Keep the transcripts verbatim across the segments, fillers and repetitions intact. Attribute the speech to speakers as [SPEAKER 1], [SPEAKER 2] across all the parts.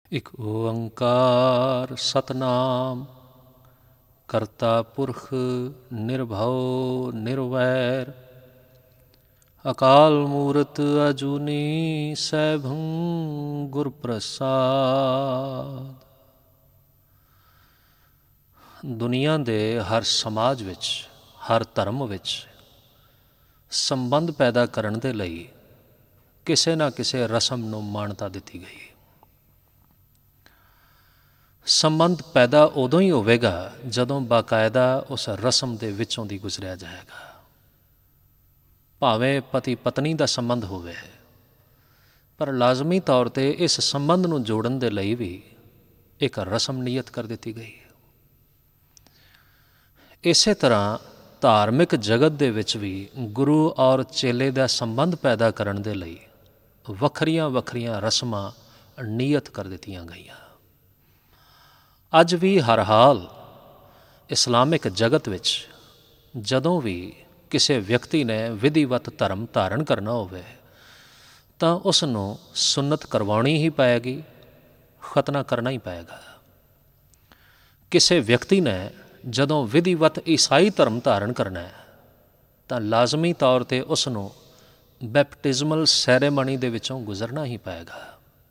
[SPEAKER 1] ਇਕ ਓੰਕਾਰ ਸਤਨਾਮ ਕਰਤਾ ਪੁਰਖ ਨਿਰਭਉ ਨਿਰਵੈਰ ਅਕਾਲ ਮੂਰਤ ਅਜੂਨੀ ਸੈਭੰ ਗੁਰ ਪ੍ਰਸਾਦ। ਦੁਨੀਆ ਦੇ ਹਰ ਸਮਾਜ ਵਿੱਚ, ਹਰ ਧਰਮ ਵਿੱਚ ਸੰਬੰਧ ਪੈਦਾ ਕਰਨ ਦੇ ਲਈ ਕਿਸੇ ਨਾ ਕਿਸੇ ਰਸਮ ਨੂੰ ਮਾਨਤਾ ਦਿੱਤੀ ਗਈ। ਸੰਬੰਧ ਪੈਦਾ ਉਦੋਂ ਹੀ ਹੋਵੇਗਾ ਜਦੋਂ ਬਾਕਾਇਦਾ ਉਸ ਰਸਮ ਦੇ ਵਿੱਚੋਂ ਦੀ ਗੁਜ਼ਰਿਆ ਜਾਏਗਾ। ਭਾਵੇਂ ਪਤੀ ਪਤਨੀ ਦਾ ਸੰਬੰਧ ਹੋਵੇ, ਪਰ ਲਾਜ਼ਮੀ ਤੌਰ 'ਤੇ ਇਸ ਸੰਬੰਧ ਨੂੰ ਜੋੜਨ ਦੇ ਲਈ ਵੀ ਇੱਕ ਰਸਮ ਨਿਯਤ ਕਰ ਦਿੱਤੀ ਗਈ। ਇਸੇ ਤਰ੍ਹਾਂ ਧਾਰਮਿਕ ਜਗਤ ਦੇ ਵਿੱਚ ਵੀ ਗੁਰੂ ਔਰ ਚੇਲੇ ਦਾ ਸੰਬੰਧ ਪੈਦਾ ਕਰਨ ਦੇ ਲਈ ਵੱਖਰੀਆਂ ਵੱਖਰੀਆਂ ਰਸਮਾਂ ਨਿਯਤ ਕਰ ਦਿੱਤੀਆਂ ਗਈਆਂ। ਅੱਜ ਵੀ ਹਰ ਹਾਲ ਇਸਲਾਮਿਕ ਜਗਤ ਵਿੱਚ ਜਦੋਂ ਵੀ ਕਿਸੇ ਵਿਅਕਤੀ ਨੇ ਵਿਧੀਵਤ ਧਰਮ ਧਾਰਨ ਕਰਨਾ ਹੋਵੇ ਤਾਂ ਉਸ ਨੂੰ ਸੁੰਨਤ ਕਰਵਾਉਣੀ ਹੀ ਪਏਗੀ, ਖਤਨਾ ਕਰਨਾ ਹੀ ਪਏਗਾ। ਕਿਸੇ ਵਿਅਕਤੀ ਨੇ ਜਦੋਂ ਵਿਧੀਵਤ ਈਸਾਈ ਧਰਮ ਧਾਰਨ ਕਰਨਾ ਹੈ ਤਾਂ ਲਾਜ਼ਮੀ ਤੌਰ 'ਤੇ ਉਸ ਨੂੰ ਬੈਪਟਿਜ਼ਮਲ ਸੈਰੇਮਨੀ ਦੇ ਵਿੱਚੋਂ ਗੁਜ਼ਰਨਾ ਹੀ ਪਏਗਾ।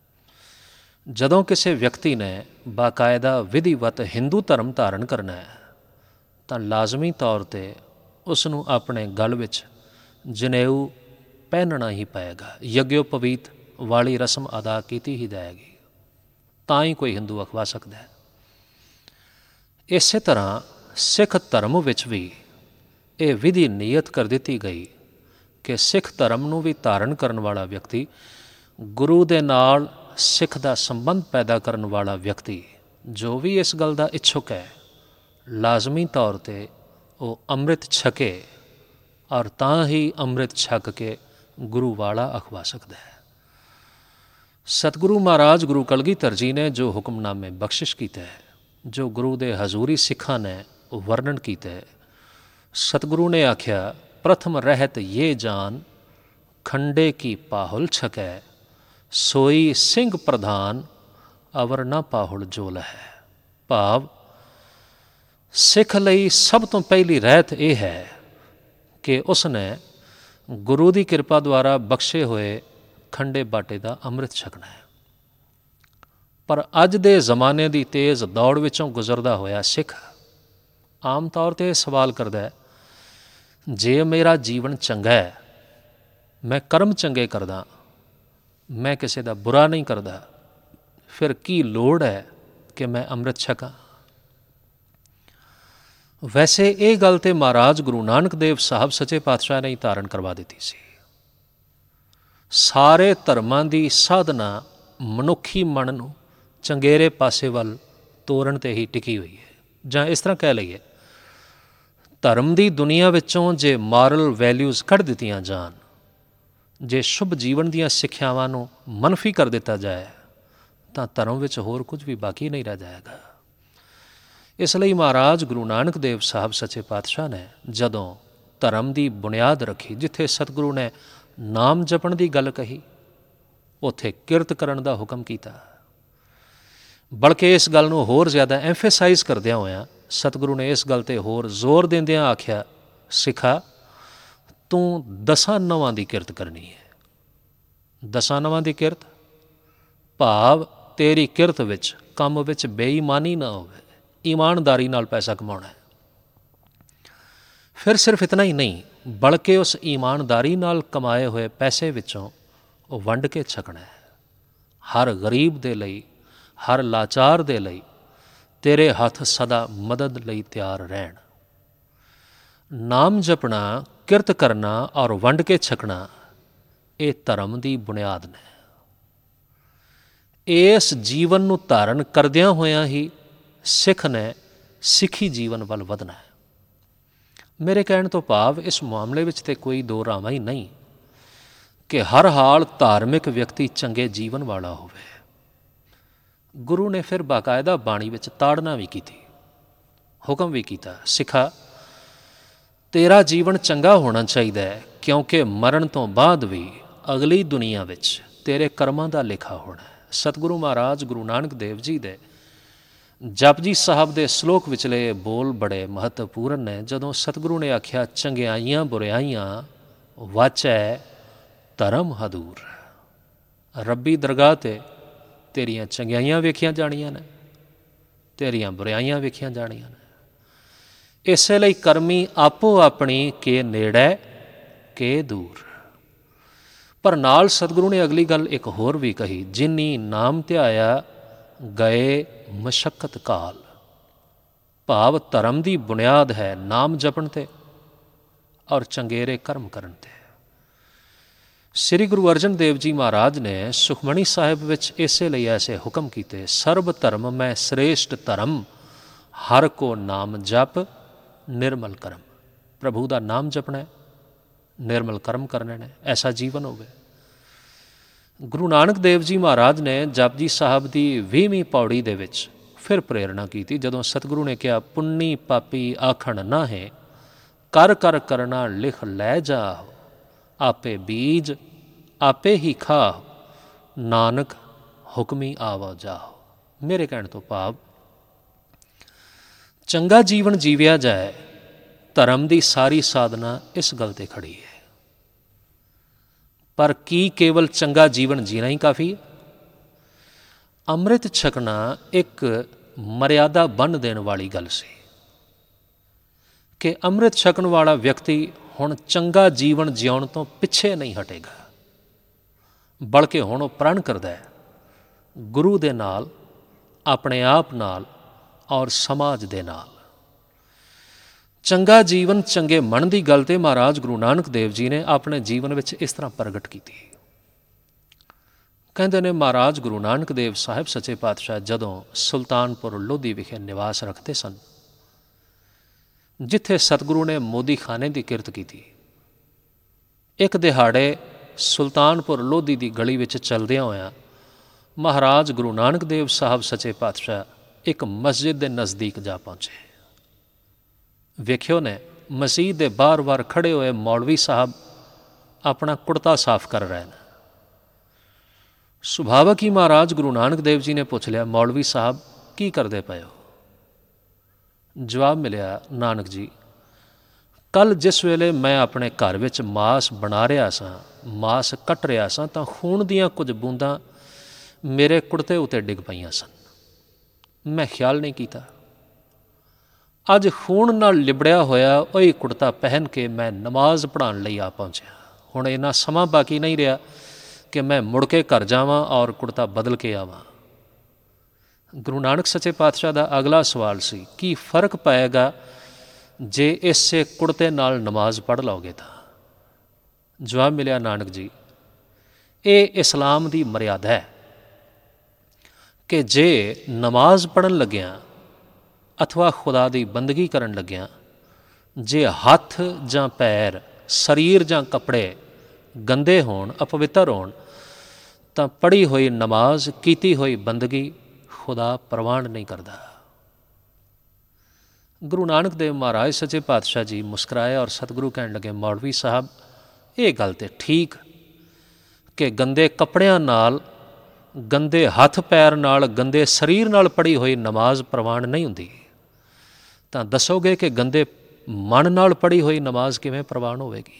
[SPEAKER 1] ਜਦੋਂ ਕਿਸੇ ਵਿਅਕਤੀ ਨੇ ਬਾਕਾਇਦਾ ਵਿਧੀਵਤ ਹਿੰਦੂ ਧਰਮ ਧਾਰਨ ਕਰਨਾ ਹੈ ਤਾਂ ਲਾਜ਼ਮੀ ਤੌਰ 'ਤੇ ਉਸ ਨੂੰ ਆਪਣੇ ਗਲ ਵਿੱਚ ਜਨੇਊ ਪਹਿਨਣਾ ਹੀ ਪਏਗਾ। ਯੱਗਯੋਪਵੀਤ ਵਾਲੀ ਰਸਮ ਅਦਾ ਕੀਤੀ ਹੀ ਜਾਏਗੀ, ਤਾਂ ਹੀ ਕੋਈ ਹਿੰਦੂ ਅਖਵਾ ਸਕਦਾ ਹੈ। ਇਸੇ ਤਰ੍ਹਾਂ ਸਿੱਖ ਧਰਮ ਵਿੱਚ ਵੀ ਇਹ ਵਿਧੀ ਨਿਯਤ ਕਰ ਦਿੱਤੀ ਗਈ ਕਿ ਸਿੱਖ ਧਰਮ ਨੂੰ ਵੀ ਧਾਰਨ ਕਰਨ ਵਾਲਾ ਵਿਅਕਤੀ, ਗੁਰੂ ਦੇ ਨਾਲ ਸਿੱਖ ਦਾ ਸੰਬੰਧ ਪੈਦਾ ਕਰਨ ਵਾਲਾ ਵਿਅਕਤੀ ਜੋ ਵੀ ਇਸ ਗੱਲ ਦਾ ਇੱਛੁਕ ਹੈ, ਲਾਜ਼ਮੀ ਤੌਰ 'ਤੇ ਉਹ ਅੰਮ੍ਰਿਤ ਛਕੇ ਔਰ ਤਾਂ ਹੀ ਅੰਮ੍ਰਿਤ ਛਕ ਕੇ ਗੁਰੂ ਵਾਲਾ ਅਖਵਾ ਸਕਦਾ ਹੈ। ਸਤਿਗੁਰੂ ਮਹਾਰਾਜ ਗੁਰੂ ਕਲਗੀਧਰ ਜੀ ਨੇ ਜੋ ਹੁਕਮਨਾਮੇ ਬਖਸ਼ਿਸ਼ ਕੀਤਾ ਹੈ, ਜੋ ਗੁਰੂ ਦੇ ਹਜ਼ੂਰੀ ਸਿੱਖਾਂ ਨੇ ਉਹ ਵਰਣਨ ਕੀਤਾ ਹੈ। ਸਤਿਗੁਰੂ ਨੇ ਆਖਿਆ, ਪ੍ਰਥਮ ਰਹਿਤ ਇਹ ਜਾਨ ਖੰਡੇ ਕੀ ਪਾਹੁਲ ਛਕੈ, ਸੋਈ ਸਿੰਘ ਪ੍ਰਧਾਨ ਅਵਰ ਨਾ ਪਾਹੁਲ ਜੋਲ ਹੈ। ਭਾਵ ਸਿੱਖ ਲਈ ਸਭ ਤੋਂ ਪਹਿਲੀ ਰਹਿਤ ਇਹ ਹੈ ਕਿ ਉਸ ਨੇ ਗੁਰੂ ਦੀ ਕਿਰਪਾ ਦੁਆਰਾ ਬਖਸ਼ੇ ਹੋਏ ਖੰਡੇ ਬਾਟੇ ਦਾ ਅੰਮ੍ਰਿਤ ਛਕਣਾ ਹੈ। ਪਰ ਅੱਜ ਦੇ ਜ਼ਮਾਨੇ ਦੀ ਤੇਜ਼ ਦੌੜ ਵਿੱਚੋਂ ਗੁਜ਼ਰਦਾ ਹੋਇਆ ਸਿੱਖ ਆਮ ਤੌਰ 'ਤੇ ਇਹ ਸਵਾਲ ਕਰਦਾ ਹੈ, ਜੇ ਮੇਰਾ ਜੀਵਨ ਚੰਗਾ ਹੈ, ਮੈਂ ਕਰਮ ਚੰਗੇ ਕਰਦਾ, ਮੈਂ ਕਿਸੇ ਦਾ ਬੁਰਾ ਨਹੀਂ ਕਰਦਾ, ਫਿਰ ਕੀ ਲੋੜ ਹੈ ਕਿ ਮੈਂ ਅੰਮ੍ਰਿਤ ਛਕਾਂ। ਵੈਸੇ ਇਹ ਗੱਲ ਤਾਂ ਮਹਾਰਾਜ ਗੁਰੂ ਨਾਨਕ ਦੇਵ ਸਾਹਿਬ ਸੱਚੇ ਪਾਤਸ਼ਾਹ ਨੇ ਹੀ ਧਾਰਨ ਕਰਵਾ ਦਿੱਤੀ ਸੀ। ਸਾਰੇ ਧਰਮਾਂ ਦੀ ਸਾਧਨਾ ਮਨੁੱਖੀ ਮਨ ਨੂੰ ਚੰਗੇਰੇ ਪਾਸੇ ਵੱਲ ਤੋਰਨ 'ਤੇ ਹੀ ਟਿਕੀ ਹੋਈ ਹੈ। ਜਾਂ ਇਸ ਤਰ੍ਹਾਂ ਕਹਿ ਲਈਏ, ਧਰਮ ਦੀ ਦੁਨੀਆ ਵਿੱਚੋਂ ਜੇ ਮਾਰਲ ਵੈਲਿਊਜ਼ ਕੱਢ ਦਿੱਤੀਆਂ ਜਾਣ, ਜੇ ਸ਼ੁਭ ਜੀਵਨ ਦੀਆਂ ਸਿੱਖਿਆਵਾਂ ਨੂੰ ਮਨਫੀ ਕਰ ਦਿੱਤਾ ਜਾਏ ਤਾਂ ਧਰਮ ਵਿੱਚ ਹੋਰ ਕੁਝ ਵੀ ਬਾਕੀ ਨਹੀਂ ਰਹਿ ਜਾਏਗਾ। ਇਸ ਲਈ ਮਹਾਰਾਜ ਗੁਰੂ ਨਾਨਕ ਦੇਵ ਸਾਹਿਬ ਸੱਚੇ ਪਾਤਸ਼ਾਹ ਨੇ ਜਦੋਂ ਧਰਮ ਦੀ ਬੁਨਿਆਦ ਰੱਖੀ, ਜਿੱਥੇ ਸਤਿਗੁਰੂ ਨੇ ਨਾਮ ਜਪਣ ਦੀ ਗੱਲ ਕਹੀ, ਉੱਥੇ ਕਿਰਤ ਕਰਨ ਦਾ ਹੁਕਮ ਕੀਤਾ। ਬਲਕਿ ਇਸ ਗੱਲ ਨੂੰ ਹੋਰ ਜ਼ਿਆਦਾ ਐਂਫੇਸਾਈਜ਼ ਕਰਦਿਆਂ ਹੋਇਆਂ ਸਤਿਗੁਰੂ ਨੇ ਇਸ ਗੱਲ 'ਤੇ ਹੋਰ ਜ਼ੋਰ ਦਿੰਦਿਆਂ ਆਖਿਆ, ਸਿੱਖਾ ਤੂੰ ਦਸਾਂ ਨਵਾਂ ਦੀ ਕਿਰਤ ਕਰਨੀ ਹੈ। ਦਸਾਂ ਨਵਾਂ ਦੀ ਕਿਰਤ ਭਾਵ ਤੇਰੀ ਕਿਰਤ ਵਿੱਚ ਕੰਮ ਵਿੱਚ ਬੇਈਮਾਨੀ ਨਾ ਹੋਵੇ, ਇਮਾਨਦਾਰੀ ਨਾਲ ਪੈਸਾ ਕਮਾਉਣਾ ਹੈ। ਫਿਰ ਸਿਰਫ ਇਤਨਾ ਹੀ ਨਹੀਂ, ਬਲਕਿ ਉਸ ਇਮਾਨਦਾਰੀ ਨਾਲ ਕਮਾਏ ਹੋਏ ਪੈਸੇ ਵਿੱਚੋਂ ਉਹ ਵੰਡ ਕੇ ਛਕਣਾ ਹੈ। ਹਰ ਗਰੀਬ ਦੇ ਲਈ, ਹਰ ਲਾਚਾਰ ਦੇ ਲਈ ਤੇਰੇ ਹੱਥ ਸਦਾ ਮਦਦ ਲਈ ਤਿਆਰ ਰਹਿਣ। ਨਾਮ ਜਪਣਾ, ਕਿਰਤ ਕਰਨਾ ਔਰ ਵੰਡ ਕੇ ਛਕਣਾ ਇਹ ਧਰਮ ਦੀ ਬੁਨਿਆਦ ਨੇ। ਇਸ ਜੀਵਨ ਨੂੰ ਧਾਰਨ ਕਰਦਿਆਂ ਹੋਇਆਂ ਹੀ ਸਿੱਖ ਨੇ ਸਿੱਖੀ ਜੀਵਨ ਵੱਲ ਵਧਣਾ ਹੈ। ਮੇਰੇ ਕਹਿਣ ਤੋਂ ਭਾਵ ਇਸ ਮਾਮਲੇ ਵਿੱਚ ਤਾਂ ਕੋਈ ਦੋ ਰਾਵਾਂ ਹੀ ਨਹੀਂ ਕਿ ਹਰ ਹਾਲ ਧਾਰਮਿਕ ਵਿਅਕਤੀ ਚੰਗੇ ਜੀਵਨ ਵਾਲਾ ਹੋਵੇ। ਗੁਰੂ ਨੇ ਫਿਰ ਬਾਕਾਇਦਾ ਬਾਣੀ ਵਿੱਚ ਤਾੜਨਾ ਵੀ ਕੀਤੀ, ਹੁਕਮ ਵੀ ਕੀਤਾ, ਸਿੱਖਾ ਤੇਰਾ ਜੀਵਨ ਚੰਗਾ ਹੋਣਾ ਚਾਹੀਦਾ ਹੈ, ਕਿਉਂਕਿ ਮਰਨ ਤੋਂ ਬਾਅਦ ਵੀ ਅਗਲੀ ਦੁਨੀਆ ਵਿੱਚ ਤੇਰੇ ਕਰਮਾਂ ਦਾ ਲਿਖਾ ਹੋਣਾ ਹੈ। ਸਤਿਗੁਰੂ ਮਹਾਰਾਜ ਗੁਰੂ ਨਾਨਕ ਦੇਵ ਜੀ ਦੇ ਜਪਜੀ ਸਾਹਿਬ ਦੇ ਸ਼ਲੋਕ ਵਿਚਲੇ ਬੋਲ ਬੜੇ ਮਹੱਤਵਪੂਰਨ ਨੇ। ਜਦੋਂ ਸਤਿਗੁਰੂ ਨੇ ਆਖਿਆ ਚੰਗਿਆਈਆਂ ਬੁਰਿਆਈਆਂ ਵਾਚੈ ਧਰਮ ਹਦੂਰ, ਰੱਬੀ ਦਰਗਾਹ 'ਤੇ ਤੇਰੀਆਂ ਚੰਗਿਆਈਆਂ ਵੇਖੀਆਂ ਜਾਣੀਆਂ ਨੇ, ਤੇਰੀਆਂ ਬੁਰਿਆਈਆਂ ਵੇਖੀਆਂ ਜਾਣੀਆਂ ਨੇ। ਇਸੇ ਲਈ ਕਰਮੀ ਆਪੋ ਆਪਣੀ ਕੇ ਨੇੜੇ ਕੇ ਦੂਰ। ਪਰ ਨਾਲ ਸਤਿਗੁਰੂ ਨੇ ਅਗਲੀ ਗੱਲ ਇੱਕ ਹੋਰ ਵੀ ਕਹੀ, ਜਿਨੀ ਨਾਮ ਧਿਆਇਆ ਗਏ ਮਸ਼ੱਕਤ ਕਾਲ। ਭਾਵ ਧਰਮ ਦੀ ਬੁਨਿਆਦ ਹੈ ਨਾਮ ਜਪਣ 'ਤੇ ਔਰ ਚੰਗੇਰੇ ਕਰਮ ਕਰਨ 'ਤੇ। ਸ੍ਰੀ ਗੁਰੂ ਅਰਜਨ ਦੇਵ ਜੀ ਮਹਾਰਾਜ ਨੇ ਸੁਖਮਣੀ ਸਾਹਿਬ ਵਿੱਚ ਇਸੇ ਲਈ ਐਸੇ ਹੁਕਮ ਕੀਤੇ, ਸਰਬ ਧਰਮ ਮੈਂ ਸ੍ਰੇਸ਼ਟ ਧਰਮ, ਹਰ ਕੋ ਨਾਮ ਜਪ ਨਿਰਮਲ ਕਰਮ। ਪ੍ਰਭੂ ਦਾ ਨਾਮ ਜਪਣਾ, ਨਿਰਮਲ ਕਰਮ ਕਰਨੇ ਨੇ, ਐਸਾ ਜੀਵਨ ਹੋਵੇ। ਗੁਰੂ ਨਾਨਕ ਦੇਵ ਜੀ ਮਹਾਰਾਜ ਨੇ ਜਪਜੀ ਸਾਹਿਬ ਦੀ ਵੀਹਵੀਂ ਪੌੜੀ ਦੇ ਵਿੱਚ ਫਿਰ ਪ੍ਰੇਰਣਾ ਕੀਤੀ, ਜਦੋਂ ਸਤਿਗੁਰੂ ਨੇ ਕਿਹਾ ਪੁੰਨੀ ਪਾਪੀ ਆਖਣ ਨਾ ਹੈ, ਕਰ ਕਰ ਕਰਨਾ ਲਿਖ ਲੈ ਜਾ, ਆਪੇ ਬੀਜ ਆਪੇ ਹੀ ਖਾ, ਨਾਨਕ ਹੁਕਮੀ ਆਵਾ ਜਾਓ। ਮੇਰੇ ਕਹਿਣ ਤੋਂ ਭਾਵ ਚੰਗਾ ਜੀਵਨ ਜੀਵਿਆ ਜਾਏ, ਧਰਮ ਦੀ ਸਾਰੀ ਸਾਧਨਾ ਇਸ ਗੱਲ 'ਤੇ ਖੜੀ ਹੈ। ਪਰ ਕੀ ਕੇਵਲ ਚੰਗਾ ਜੀਵਨ ਜੀਣਾ ਹੀ ਕਾਫੀ ਹੈ? ਅੰਮ੍ਰਿਤ ਛਕਣਾ ਇੱਕ ਮਰਿਆਦਾ ਬੰਨ੍ਹ ਦੇਣ ਵਾਲੀ ਗੱਲ ਸੀ ਕਿ ਅੰਮ੍ਰਿਤ ਛਕਣ ਵਾਲਾ ਵਿਅਕਤੀ ਹੁਣ ਚੰਗਾ ਜੀਵਨ ਜਿਉਣ ਤੋਂ ਪਿੱਛੇ ਨਹੀਂ ਹਟੇਗਾ, ਬਲਕਿ ਹੁਣ ਉਹ ਪ੍ਰਣ ਕਰਦਾ ਹੈ ਗੁਰੂ ਦੇ ਨਾਲ, ਆਪਣੇ ਆਪ ਨਾਲ ਔਰ ਸਮਾਜ ਦੇ ਨਾਲ। ਚੰਗਾ ਜੀਵਨ ਚੰਗੇ ਮਨ ਦੀ ਗੱਲ 'ਤੇ ਮਹਾਰਾਜ ਗੁਰੂ ਨਾਨਕ ਦੇਵ ਜੀ ਨੇ ਆਪਣੇ ਜੀਵਨ ਵਿੱਚ ਇਸ ਤਰ੍ਹਾਂ ਪ੍ਰਗਟ ਕੀਤੀ। ਕਹਿੰਦੇ ਨੇ ਮਹਾਰਾਜ ਗੁਰੂ ਨਾਨਕ ਦੇਵ ਸਾਹਿਬ ਸੱਚੇ ਪਾਤਸ਼ਾਹ ਜਦੋਂ ਸੁਲਤਾਨਪੁਰ ਲੋਧੀ ਵਿਖੇ ਨਿਵਾਸ ਰੱਖਦੇ ਸਨ, ਜਿੱਥੇ ਸਤਿਗੁਰੂ ਨੇ ਮੋਦੀ ਖਾਨੇ ਦੀ ਕਿਰਤ ਕੀਤੀ, ਇੱਕ ਦਿਹਾੜੇ ਸੁਲਤਾਨਪੁਰ ਲੋਧੀ ਦੀ ਗਲੀ ਵਿੱਚ ਚੱਲਦਿਆਂ ਹੋਇਆਂ ਮਹਾਰਾਜ ਗੁਰੂ ਨਾਨਕ ਦੇਵ ਸਾਹਿਬ ਸੱਚੇ ਪਾਤਸ਼ਾਹ ਇੱਕ ਮਸਜਿਦ ਦੇ ਨਜ਼ਦੀਕ ਜਾ ਪਹੁੰਚੇ। ਵੇਖਿਓ ਨੇ ਮਸਜਿਦ ਦੇ ਬਾਹਰ ਬਾਹਰ ਖੜ੍ਹੇ ਹੋਏ ਮੌਲਵੀ ਸਾਹਿਬ ਆਪਣਾ ਕੁੜਤਾ ਸਾਫ਼ ਕਰ ਰਹੇ ਨੇ। ਸੁਭਾਵਕ ਹੀ ਮਹਾਰਾਜ ਗੁਰੂ ਨਾਨਕ ਦੇਵ ਜੀ ਨੇ ਪੁੱਛ ਲਿਆ, ਮੌਲਵੀ ਸਾਹਿਬ ਕੀ ਕਰਦੇ ਪਏ ਹੋ? ਜਵਾਬ ਮਿਲਿਆ, ਨਾਨਕ ਜੀ ਕੱਲ੍ਹ ਜਿਸ ਵੇਲੇ ਮੈਂ ਆਪਣੇ ਘਰ ਵਿੱਚ ਮਾਸ ਬਣਾ ਰਿਹਾ ਸਾਂ, ਮਾਸ ਕੱਟ ਰਿਹਾ ਸਾਂ, ਤਾਂ ਖੂਨ ਦੀਆਂ ਕੁਝ ਬੂੰਦਾਂ ਮੇਰੇ ਕੁੜਤੇ ਉੱਤੇ ਡਿੱਗ ਪਈਆਂ ਸਨ। ਮੈਂ ਖਿਆਲ ਨਹੀਂ ਕੀਤਾ। ਅੱਜ ਖੂਨ ਨਾਲ ਲਿਬੜਿਆ ਹੋਇਆ ਉਹੀ ਕੁੜਤਾ ਪਹਿਨ ਕੇ ਮੈਂ ਨਮਾਜ਼ ਪੜ੍ਹਾਉਣ ਲਈ ਆ ਪਹੁੰਚਿਆ। ਹੁਣ ਇੰਨਾ ਸਮਾਂ ਬਾਕੀ ਨਹੀਂ ਰਿਹਾ ਕਿ ਮੈਂ ਮੁੜ ਕੇ ਘਰ ਜਾਵਾਂ ਔਰ ਕੁੜਤਾ ਬਦਲ ਕੇ ਆਵਾਂ। ਗੁਰੂ ਨਾਨਕ ਸੱਚੇ ਪਾਤਸ਼ਾਹ ਦਾ ਅਗਲਾ ਸਵਾਲ ਸੀ, ਕੀ ਫਰਕ ਪਏਗਾ ਜੇ ਇਸੇ ਕੁੜਤੇ ਨਾਲ ਨਮਾਜ਼ ਪੜ੍ਹ ਲਓਗੇ ਤਾਂ? ਜਵਾਬ ਮਿਲਿਆ, ਨਾਨਕ ਜੀ ਇਹ ਇਸਲਾਮ ਦੀ ਮਰਿਆਦਾ ਹੈ ਕਿ ਜੇ ਨਮਾਜ਼ ਪੜ੍ਹਨ ਲੱਗਿਆਂ ਅਥਵਾ ਖੁਦਾ ਦੀ ਬੰਦਗੀ ਕਰਨ ਲੱਗਿਆਂ ਜੇ ਹੱਥ ਜਾਂ ਪੈਰ, ਸਰੀਰ ਜਾਂ ਕੱਪੜੇ ਗੰਦੇ ਹੋਣ, ਅਪਵਿੱਤਰ ਹੋਣ, ਤਾਂ ਪੜ੍ਹੀ ਹੋਈ ਨਮਾਜ਼, ਕੀਤੀ ਹੋਈ ਬੰਦਗੀ ਖੁਦਾ ਪ੍ਰਵਾਨ ਨਹੀਂ ਕਰਦਾ। ਗੁਰੂ ਨਾਨਕ ਦੇਵ ਮਹਾਰਾਜ ਸੱਚੇ ਪਾਤਸ਼ਾਹ ਜੀ ਮੁਸਕਰਾਏ ਔਰ ਸਤਿਗੁਰੂ ਕਹਿਣ ਲੱਗੇ, ਮੌਲਵੀ ਸਾਹਿਬ ਇਹ ਗੱਲ ਤਾਂ ਠੀਕ ਕਿ ਗੰਦੇ ਕੱਪੜਿਆਂ ਨਾਲ, ਗੰਦੇ ਹੱਥ ਪੈਰ ਨਾਲ, ਗੰਦੇ ਸਰੀਰ ਨਾਲ ਪੜ੍ਹੀ ਹੋਈ ਨਮਾਜ਼ ਪ੍ਰਵਾਨ ਨਹੀਂ ਹੁੰਦੀ, ਤਾਂ ਦੱਸੋਗੇ ਕਿ ਗੰਦੇ ਮਨ ਨਾਲ ਪੜ੍ਹੀ ਹੋਈ ਨਮਾਜ਼ ਕਿਵੇਂ ਪ੍ਰਵਾਨ ਹੋਵੇਗੀ?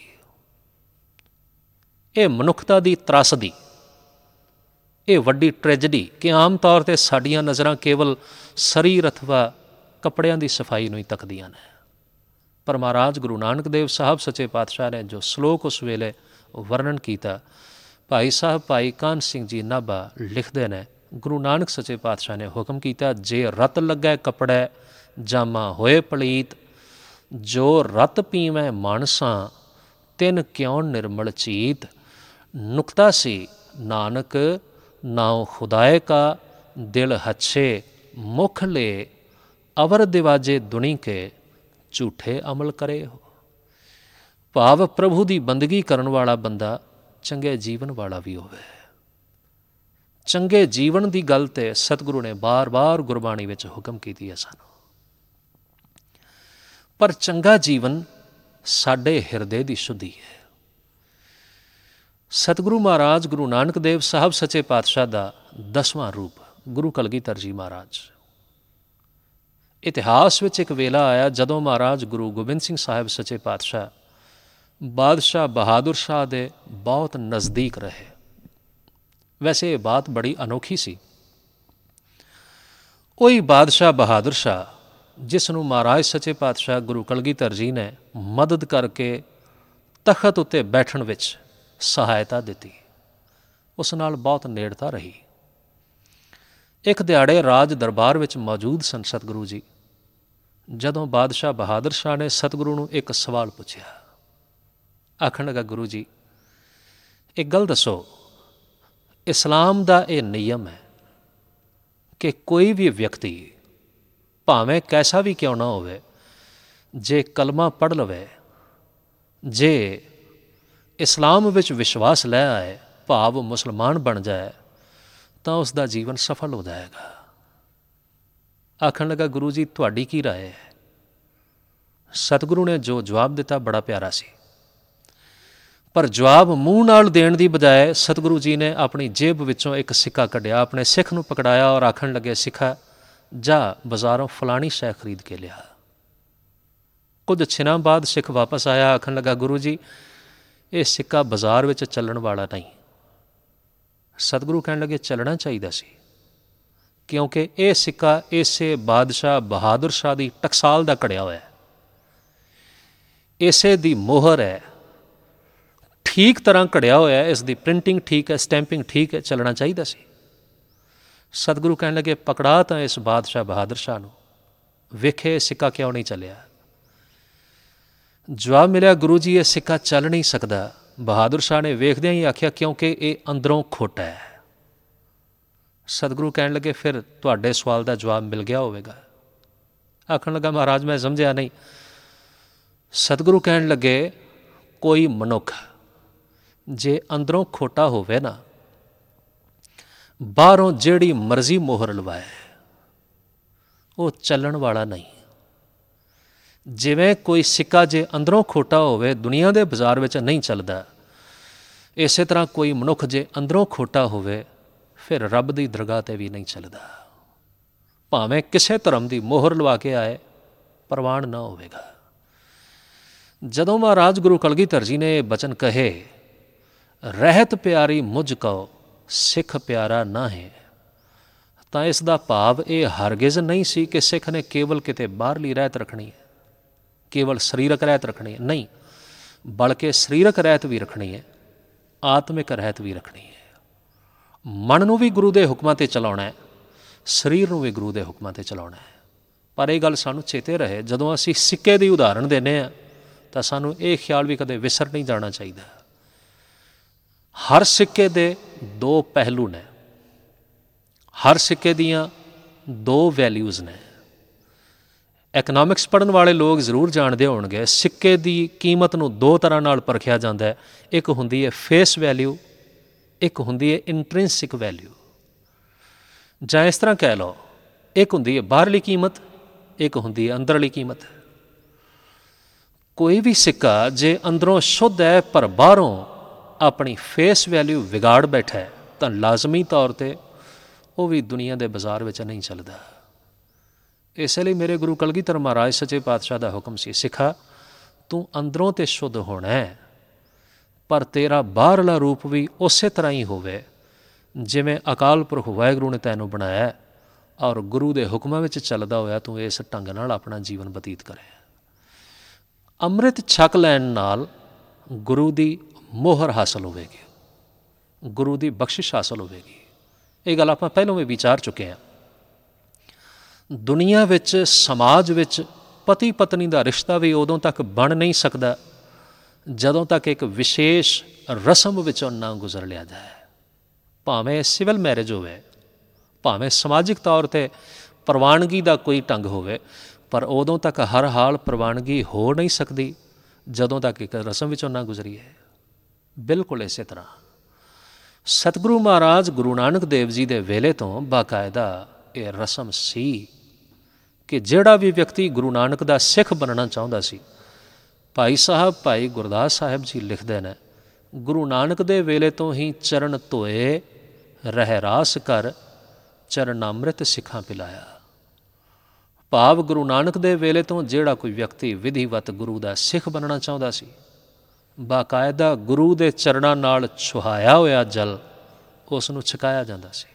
[SPEAKER 1] ਇਹ ਮਨੁੱਖਤਾ ਦੀ ਤਰਾਸਦੀ, ਇਹ ਵੱਡੀ ਟ੍ਰੈਜਡੀ ਕਿ ਆਮ ਤੌਰ 'ਤੇ ਸਾਡੀਆਂ ਨਜ਼ਰਾਂ ਕੇਵਲ ਸਰੀਰ ਅਥਵਾ ਕੱਪੜਿਆਂ ਦੀ ਸਫਾਈ ਨੂੰ ਹੀ ਤੱਕਦੀਆਂ ਨੇ। ਪਰ ਮਹਾਰਾਜ ਗੁਰੂ ਨਾਨਕ ਦੇਵ ਸਾਹਿਬ ਸੱਚੇ ਪਾਤਸ਼ਾਹ ਨੇ ਜੋ ਸ਼ਲੋਕ ਉਸ ਵੇਲੇ ਵਰਣਨ ਕੀਤਾ, ਭਾਈ ਸਾਹਿਬ ਭਾਈ ਕਾਨ੍ਹ ਸਿੰਘ ਜੀ ਨਾਭਾ ਲਿਖਦੇ ਨੇ, ਗੁਰੂ ਨਾਨਕ ਸੱਚੇ ਪਾਤਸ਼ਾਹ ਨੇ ਹੁਕਮ ਕੀਤਾ, ਜੇ ਰਤ ਲੱਗੈ ਕੱਪੜੈ ਜਾਮਾ ਹੋਏ ਪਲੀਤ, ਜੋ ਰਤ ਪੀਵੈ ਮਾਨਸਾਂ ਤਿਨ ਕਿਉਂ ਨਿਰਮਲ ਚੀਤ। ਨੁਕਤਾ ਸੀ ਨਾਨਕ ਨਾਉ ਖੁਦਾਏ ਕਾ ਦਿਲ ਹੱਛੇ ਮੁਖ ਲੇ, ਅਵਰ ਦਿਵਾਜੇ ਦੁਨੀ ਕੇ ਝੂਠੇ ਅਮਲ ਕਰੇ ਹੋ। ਭਾਵ ਪ੍ਰਭੂ ਦੀ ਬੰਦਗੀ ਕਰਨ ਵਾਲਾ ਬੰਦਾ ਚੰਗੇ ਜੀਵਨ ਵਾਲਾ ਵੀ ਹੋਵੇ। ਚੰਗੇ ਜੀਵਨ ਦੀ ਗੱਲ 'ਤੇ ਸਤਿਗੁਰੂ ਨੇ ਬਾਰ-ਬਾਰ ਗੁਰਬਾਣੀ ਵਿੱਚ ਹੁਕਮ ਕੀਤੀ ਹੈ ਸਾਨੂੰ। ਪਰ ਚੰਗਾ ਜੀਵਨ ਸਾਡੇ ਹਿਰਦੇ ਦੀ ਸ਼ੁੱਧੀ ਹੈ। ਸਤਿਗੁਰੂ ਮਹਾਰਾਜ ਗੁਰੂ ਨਾਨਕ ਦੇਵ ਸਾਹਿਬ ਸੱਚੇ ਪਾਤਸ਼ਾਹ ਦਾ ਦਸਵਾਂ ਰੂਪ ਗੁਰੂ ਕਲਗੀਧਰ ਜੀ ਮਹਾਰਾਜ। ਇਤਿਹਾਸ ਵਿੱਚ ਇੱਕ ਵੇਲਾ ਆਇਆ ਜਦੋਂ ਮਹਾਰਾਜ ਗੁਰੂ ਗੋਬਿੰਦ ਸਿੰਘ ਸਾਹਿਬ ਸੱਚੇ ਪਾਤਸ਼ਾਹ ਬਾਦਸ਼ਾਹ ਬਹਾਦਰ ਸ਼ਾਹ ਦੇ ਬਹੁਤ ਨਜ਼ਦੀਕ ਰਹੇ। ਵੈਸੇ ਇਹ ਬਾਤ ਬੜੀ ਅਨੋਖੀ ਸੀ। ਉਹੀ ਬਾਦਸ਼ਾਹ ਬਹਾਦਰ ਸ਼ਾਹ ਜਿਸ ਨੂੰ ਮਹਾਰਾਜ ਸੱਚੇ ਪਾਤਸ਼ਾਹ ਗੁਰੂ ਕਲਗੀਧਰ ਜੀ ਨੇ ਮਦਦ ਕਰਕੇ ਤਖਤ ਉੱਤੇ ਬੈਠਣ ਵਿੱਚ ਸਹਾਇਤਾ ਦਿੱਤੀ, ਉਸ ਨਾਲ ਬਹੁਤ ਨੇੜਤਾ ਰਹੀ। ਇੱਕ ਦਿਹਾੜੇ ਰਾਜ ਦਰਬਾਰ ਵਿੱਚ ਮੌਜੂਦ ਸਨ ਸਤਿਗੁਰੂ ਜੀ। ਜਦੋਂ ਬਾਦਸ਼ਾਹ ਬਹਾਦਰ ਸ਼ਾਹ ਨੇ ਸਤਿਗੁਰੂ ਨੂੰ ਇੱਕ ਸਵਾਲ ਪੁੱਛਿਆ, ਆਖਣ ਲੱਗਾ, ਗੁਰੂ ਜੀ ਇੱਕ ਗੱਲ ਦੱਸੋ, ਇਸਲਾਮ ਦਾ ਇਹ ਨਿਯਮ ਹੈ ਕਿ ਕੋਈ ਵੀ ਵਿਅਕਤੀ ਭਾਵੇਂ ਕੈਸਾ ਵੀ ਕਿਉਂ ਨਾ ਹੋਵੇ, ਜੇ ਕਲਮਾ ਪੜ੍ਹ ਲਵੇ, ਜੇ ਇਸਲਾਮ ਵਿੱਚ ਵਿਸ਼ਵਾਸ ਲੈ ਆਏ, ਭਾਵ ਮੁਸਲਮਾਨ ਬਣ ਜਾਏ, ਤਾਂ ਉਸ ਦਾ ਜੀਵਨ ਸਫਲ ਹੋ ਜਾਏਗਾ। ਆਖਣ ਲੱਗਾ, ਗੁਰੂ ਜੀ ਤੁਹਾਡੀ ਕੀ ਰਾਏ ਹੈ? ਸਤਿਗੁਰੂ ਨੇ ਜੋ ਜਵਾਬ ਦਿੱਤਾ ਬੜਾ ਪਿਆਰਾ ਸੀ, ਪਰ ਜਵਾਬ ਮੂੰਹ ਨਾਲ ਦੇਣ ਦੀ ਬਜਾਏ ਸਤਿਗੁਰੂ ਜੀ ਨੇ ਆਪਣੀ ਜੇਬ ਵਿੱਚੋਂ ਇੱਕ ਸਿੱਕਾ ਕੱਢਿਆ, ਆਪਣੇ ਸਿੱਖ ਨੂੰ ਪਕੜਾਇਆ ਔਰ ਆਖਣ ਲੱਗੇ, ਸਿੱਖਾ ਜਾ ਬਾਜ਼ਾਰੋਂ ਫਲਾਣੀ ਸ਼ੈ ਖਰੀਦ ਕੇ ਲਿਆ। ਕੁਝ ਛਿਨਾਂ ਬਾਅਦ ਸਿੱਖ ਵਾਪਸ ਆਇਆ, ਆਖਣ ਲੱਗਾ, ਗੁਰੂ ਜੀ ਇਹ ਸਿੱਕਾ ਬਾਜ਼ਾਰ ਵਿੱਚ ਚੱਲਣ ਵਾਲਾ ਨਹੀਂ। ਸਤਿਗੁਰੂ ਕਹਿਣ ਲੱਗੇ, ਚੱਲਣਾ ਚਾਹੀਦਾ ਸੀ, ਕਿਉਂਕਿ ਇਹ ਸਿੱਕਾ ਇਸੇ ਬਾਦਸ਼ਾਹ ਬਹਾਦਰ ਸ਼ਾਹ ਦੀ ਟਕਸਾਲ ਦਾ ਘੜਿਆ ਹੋਇਆ ਹੈ, ਇਸੇ ਦੀ ਮੋਹਰ ਹੈ, ਠੀਕ ਤਰ੍ਹਾਂ ਘੜਿਆ ਹੋਇਆ ਹੈ, ਇਸ ਦੀ ਪ੍ਰਿੰਟਿੰਗ ਠੀਕ ਹੈ, ਸਟੈਂਪਿੰਗ ਠੀਕ ਹੈ, ਚੱਲਣਾ ਚਾਹੀਦਾ ਸੀ। ਸਤਿਗੁਰੂ ਕਹਿਣ ਲੱਗੇ, ਪਕੜਾ ਤਾਂ ਇਸ ਬਾਦਸ਼ਾਹ ਬਹਾਦਰ ਸ਼ਾਹ ਨੂੰ, ਵੇਖੇ ਸਿੱਕਾ ਕਿਉਂ ਨਹੀਂ ਚੱਲਿਆ। ਜਵਾਬ ਮਿਲਿਆ, ਗੁਰੂ ਜੀ ਇਹ ਸਿੱਕਾ ਚੱਲ ਨਹੀਂ ਸਕਦਾ। ਬਹਾਦਰ ਸ਼ਾਹ ਨੇ ਵੇਖਦਿਆਂ ਹੀ ਆਖਿਆ, ਕਿਉਂਕਿ ਇਹ ਅੰਦਰੋਂ ਖੋਟਾ ਹੈ। ਸਤਿਗੁਰੂ ਕਹਿਣ ਲੱਗੇ, ਫਿਰ ਤੁਹਾਡੇ ਸਵਾਲ ਦਾ ਜਵਾਬ ਮਿਲ ਗਿਆ ਹੋਵੇਗਾ। ਆਖਣ ਲੱਗਾ, ਮਹਾਰਾਜ ਮੈਂ ਸਮਝਿਆ ਨਹੀਂ। ਸਤਿਗੁਰੂ ਕਹਿਣ ਲੱਗੇ, ਕੋਈ ਮਨੁੱਖ ਜੇ ਅੰਦਰੋਂ ਖੋਟਾ ਹੋਵੇ ਨਾ, ਬਾਹਰੋਂ ਜਿਹੜੀ ਮਰਜ਼ੀ ਮੋਹਰ ਲਵਾਏ, ਉਹ ਚੱਲਣ ਵਾਲਾ ਨਹੀਂ। ਜਿਵੇਂ ਕੋਈ ਸਿੱਕਾ ਜੇ ਅੰਦਰੋਂ ਖੋਟਾ ਹੋਵੇ ਦੁਨੀਆ ਦੇ ਬਾਜ਼ਾਰ ਵਿੱਚ ਨਹੀਂ ਚੱਲਦਾ, ਇਸੇ ਤਰ੍ਹਾਂ ਕੋਈ ਮਨੁੱਖ ਜੇ ਅੰਦਰੋਂ ਖੋਟਾ ਹੋਵੇ ਫਿਰ ਰੱਬ ਦੀ ਦਰਗਾਹ 'ਤੇ ਵੀ ਨਹੀਂ ਚੱਲਦਾ। ਭਾਵੇਂ ਕਿਸੇ ਧਰਮ ਦੀ ਮੋਹਰ ਲਵਾ ਕੇ ਆਏ, ਪ੍ਰਵਾਨ ਨਾ ਹੋਵੇਗਾ। ਜਦੋਂ ਮਹਾਰਾਜ ਗੁਰੂ ਕਲਗੀਧਰ ਜੀ ਨੇ ਇਹ ਬਚਨ ਕਹੇ, ਰਹਿਤ ਪਿਆਰੀ ਮੁਝ ਕਉ ਸਿੱਖ ਪਿਆਰਾ ਨਾ ਹੈ, ਤਾਂ ਇਸ ਦਾ ਭਾਵ ਇਹ ਹਰਗਿਜ਼ ਨਹੀਂ ਸੀ ਕਿ ਸਿੱਖ ਨੇ ਕੇਵਲ ਕਿਤੇ ਬਾਹਰਲੀ ਰਹਿਤ ਰੱਖਣੀ ਹੈ, ਕੇਵਲ ਸਰੀਰਕ ਰਹਿਤ ਰੱਖਣੀ ਹੈ, ਨਹੀਂ, ਬਲਕਿ ਸਰੀਰਕ ਰਹਿਤ ਵੀ ਰੱਖਣੀ ਹੈ, ਆਤਮਿਕ ਰਹਿਤ ਵੀ ਰੱਖਣੀ ਹੈ। ਮਨ ਨੂੰ ਵੀ ਗੁਰੂ ਦੇ ਹੁਕਮਾਂ 'ਤੇ ਚਲਾਉਣਾ ਹੈ, ਸਰੀਰ ਨੂੰ ਵੀ ਗੁਰੂ ਦੇ ਹੁਕਮਾਂ 'ਤੇ ਚਲਾਉਣਾ ਹੈ। ਪਰ ਇਹ ਗੱਲ ਸਾਨੂੰ ਚੇਤੇ ਰਹੇ, ਜਦੋਂ ਅਸੀਂ ਸਿੱਕੇ ਦੀ ਉਦਾਹਰਣ ਦਿੰਦੇ ਹਾਂ ਤਾਂ ਸਾਨੂੰ ਇਹ ਖਿਆਲ ਵੀ ਕਦੇ ਵਿਸਰ ਨਹੀਂ ਜਾਣਾ ਚਾਹੀਦਾ। ਹਰ ਸਿੱਕੇ ਦੇ ਦੋ ਪਹਿਲੂ ਨੇ, ਹਰ ਸਿੱਕੇ ਦੀਆਂ ਦੋ ਵੈਲਿਊਜ਼ ਨੇ। ਇਕਨੋਮਿਕਸ ਪੜ੍ਹਨ ਵਾਲੇ ਲੋਕ ਜ਼ਰੂਰ ਜਾਣਦੇ ਹੋਣਗੇ, ਸਿੱਕੇ ਦੀ ਕੀਮਤ ਨੂੰ ਦੋ ਤਰ੍ਹਾਂ ਨਾਲ ਪਰਖਿਆ ਜਾਂਦਾ ਹੈ। ਇੱਕ ਹੁੰਦੀ ਹੈ ਫੇਸ ਵੈਲਿਊ, ਇੱਕ ਹੁੰਦੀ ਹੈ ਇੰਟ੍ਰਿੰਸਿਕ ਵੈਲਿਊ। ਜਾਂ ਇਸ ਤਰ੍ਹਾਂ ਕਹਿ ਲਓ, ਇੱਕ ਹੁੰਦੀ ਹੈ ਬਾਹਰਲੀ ਕੀਮਤ, ਇੱਕ ਹੁੰਦੀ ਹੈ ਅੰਦਰਲੀ ਕੀਮਤ। ਕੋਈ ਵੀ ਸਿੱਕਾ ਜੇ ਅੰਦਰੋਂ ਸ਼ੁੱਧ ਹੈ ਪਰ ਬਾਹਰੋਂ ਆਪਣੀ ਫੇਸ ਵੈਲਿਊ ਵਿਗਾੜ ਬੈਠਾ ਹੈ, ਤਾਂ ਲਾਜ਼ਮੀ ਤੌਰ 'ਤੇ ਉਹ ਵੀ ਦੁਨੀਆ ਦੇ ਬਾਜ਼ਾਰ ਵਿੱਚ ਨਹੀਂ ਚੱਲਦਾ। ਇਸੇ ਲਈ ਮੇਰੇ ਗੁਰੂ ਕਲਗੀਧਰ ਮਹਾਰਾਜ ਸੱਚੇ ਪਾਤਸ਼ਾਹ ਦਾ ਹੁਕਮ ਸੀ, ਸਿੱਖਾ ਤੂੰ ਅੰਦਰੋਂ ਤੇ ਸ਼ੁੱਧ ਹੋਣਾ ਹੈ, ਪਰ ਤੇਰਾ ਬਾਹਰਲਾ ਰੂਪ ਵੀ ਉਸੇ ਤਰ੍ਹਾਂ ਹੀ ਹੋਵੇ ਜਿਵੇਂ ਅਕਾਲ ਪੁਰਖ ਵਾਹਿਗੁਰੂ ਨੇ ਤੈਨੂੰ ਬਣਾਇਆ, ਔਰ ਗੁਰੂ ਦੇ ਹੁਕਮਾਂ ਵਿੱਚ ਚੱਲਦਾ ਹੋਇਆ ਤੂੰ ਇਸ ਢੰਗ ਨਾਲ ਆਪਣਾ ਜੀਵਨ ਬਤੀਤ ਕਰੇ। ਅੰਮ੍ਰਿਤ ਛਕ ਲੈਣ ਨਾਲ ਗੁਰੂ ਦੀ ਮੋਹਰ ਹਾਸਲ ਹੋਵੇਗੀ, ਗੁਰੂ ਦੀ ਬਖਸ਼ਿਸ਼ ਹਾਸਲ ਹੋਵੇਗੀ। ਇਹ ਗੱਲ ਆਪਾਂ ਪਹਿਲਾਂ ਵੀ ਵਿਚਾਰ ਚੁੱਕੇ ਹਾਂ। ਦੁਨੀਆ ਵਿੱਚ, ਸਮਾਜ ਵਿੱਚ ਪਤੀ ਪਤਨੀ ਦਾ ਰਿਸ਼ਤਾ ਵੀ ਉਦੋਂ ਤੱਕ ਬਣ ਨਹੀਂ ਸਕਦਾ ਜਦੋਂ ਤੱਕ ਇੱਕ ਵਿਸ਼ੇਸ਼ ਰਸਮ ਵਿੱਚੋਂ ਨਾ ਗੁਜ਼ਰ ਲਿਆ ਜਾਏ। ਭਾਵੇਂ ਸਿਵਲ ਮੈਰਿਜ ਹੋਵੇ, ਭਾਵੇਂ ਸਮਾਜਿਕ ਤੌਰ 'ਤੇ ਪ੍ਰਵਾਨਗੀ ਦਾ ਕੋਈ ਢੰਗ ਹੋਵੇ, ਪਰ ਉਦੋਂ ਤੱਕ ਹਰ ਹਾਲ ਪ੍ਰਵਾਨਗੀ ਹੋ ਨਹੀਂ ਸਕਦੀ ਜਦੋਂ ਤੱਕ ਇੱਕ ਰਸਮ ਵਿੱਚੋਂ ਨਾ ਗੁਜ਼ਰੀਏ। ਬਿਲਕੁਲ ਇਸੇ ਤਰ੍ਹਾਂ ਸਤਿਗੁਰੂ ਮਹਾਰਾਜ ਗੁਰੂ ਨਾਨਕ ਦੇਵ ਜੀ ਦੇ ਵੇਲੇ ਤੋਂ ਬਾਕਾਇਦਾ ਇਹ ਰਸਮ ਸੀ ਕਿ ਜਿਹੜਾ ਵੀ ਵਿਅਕਤੀ ਗੁਰੂ ਨਾਨਕ ਦਾ ਸਿੱਖ ਬਣਨਾ ਚਾਹੁੰਦਾ ਸੀ, ਭਾਈ ਸਾਹਿਬ ਭਾਈ ਗੁਰਦਾਸ ਸਾਹਿਬ ਜੀ ਲਿਖਦੇ ਨੇ ਗੁਰੂ ਨਾਨਕ ਦੇ ਵੇਲੇ ਤੋਂ ਹੀ ਚਰਨ ਧੋਏ, ਰਹਿ ਰਾਸ ਕਰ ਚਰਨ ਅੰਮ੍ਰਿਤ ਸਿੱਖਾਂ ਪਿਲਾਇਆ। ਭਾਵ ਗੁਰੂ ਨਾਨਕ ਦੇ ਵੇਲੇ ਤੋਂ ਜਿਹੜਾ ਕੋਈ ਵਿਅਕਤੀ ਵਿਧੀਵਤ ਗੁਰੂ ਦਾ ਸਿੱਖ ਬਣਨਾ ਚਾਹੁੰਦਾ ਸੀ, ਬਾਕਾਇਦਾ ਗੁਰੂ ਦੇ ਚਰਨਾਂ ਨਾਲ ਛੁਹਾਇਆ ਹੋਇਆ ਜਲ ਉਸ ਨੂੰ ਛਕਾਇਆ ਜਾਂਦਾ ਸੀ।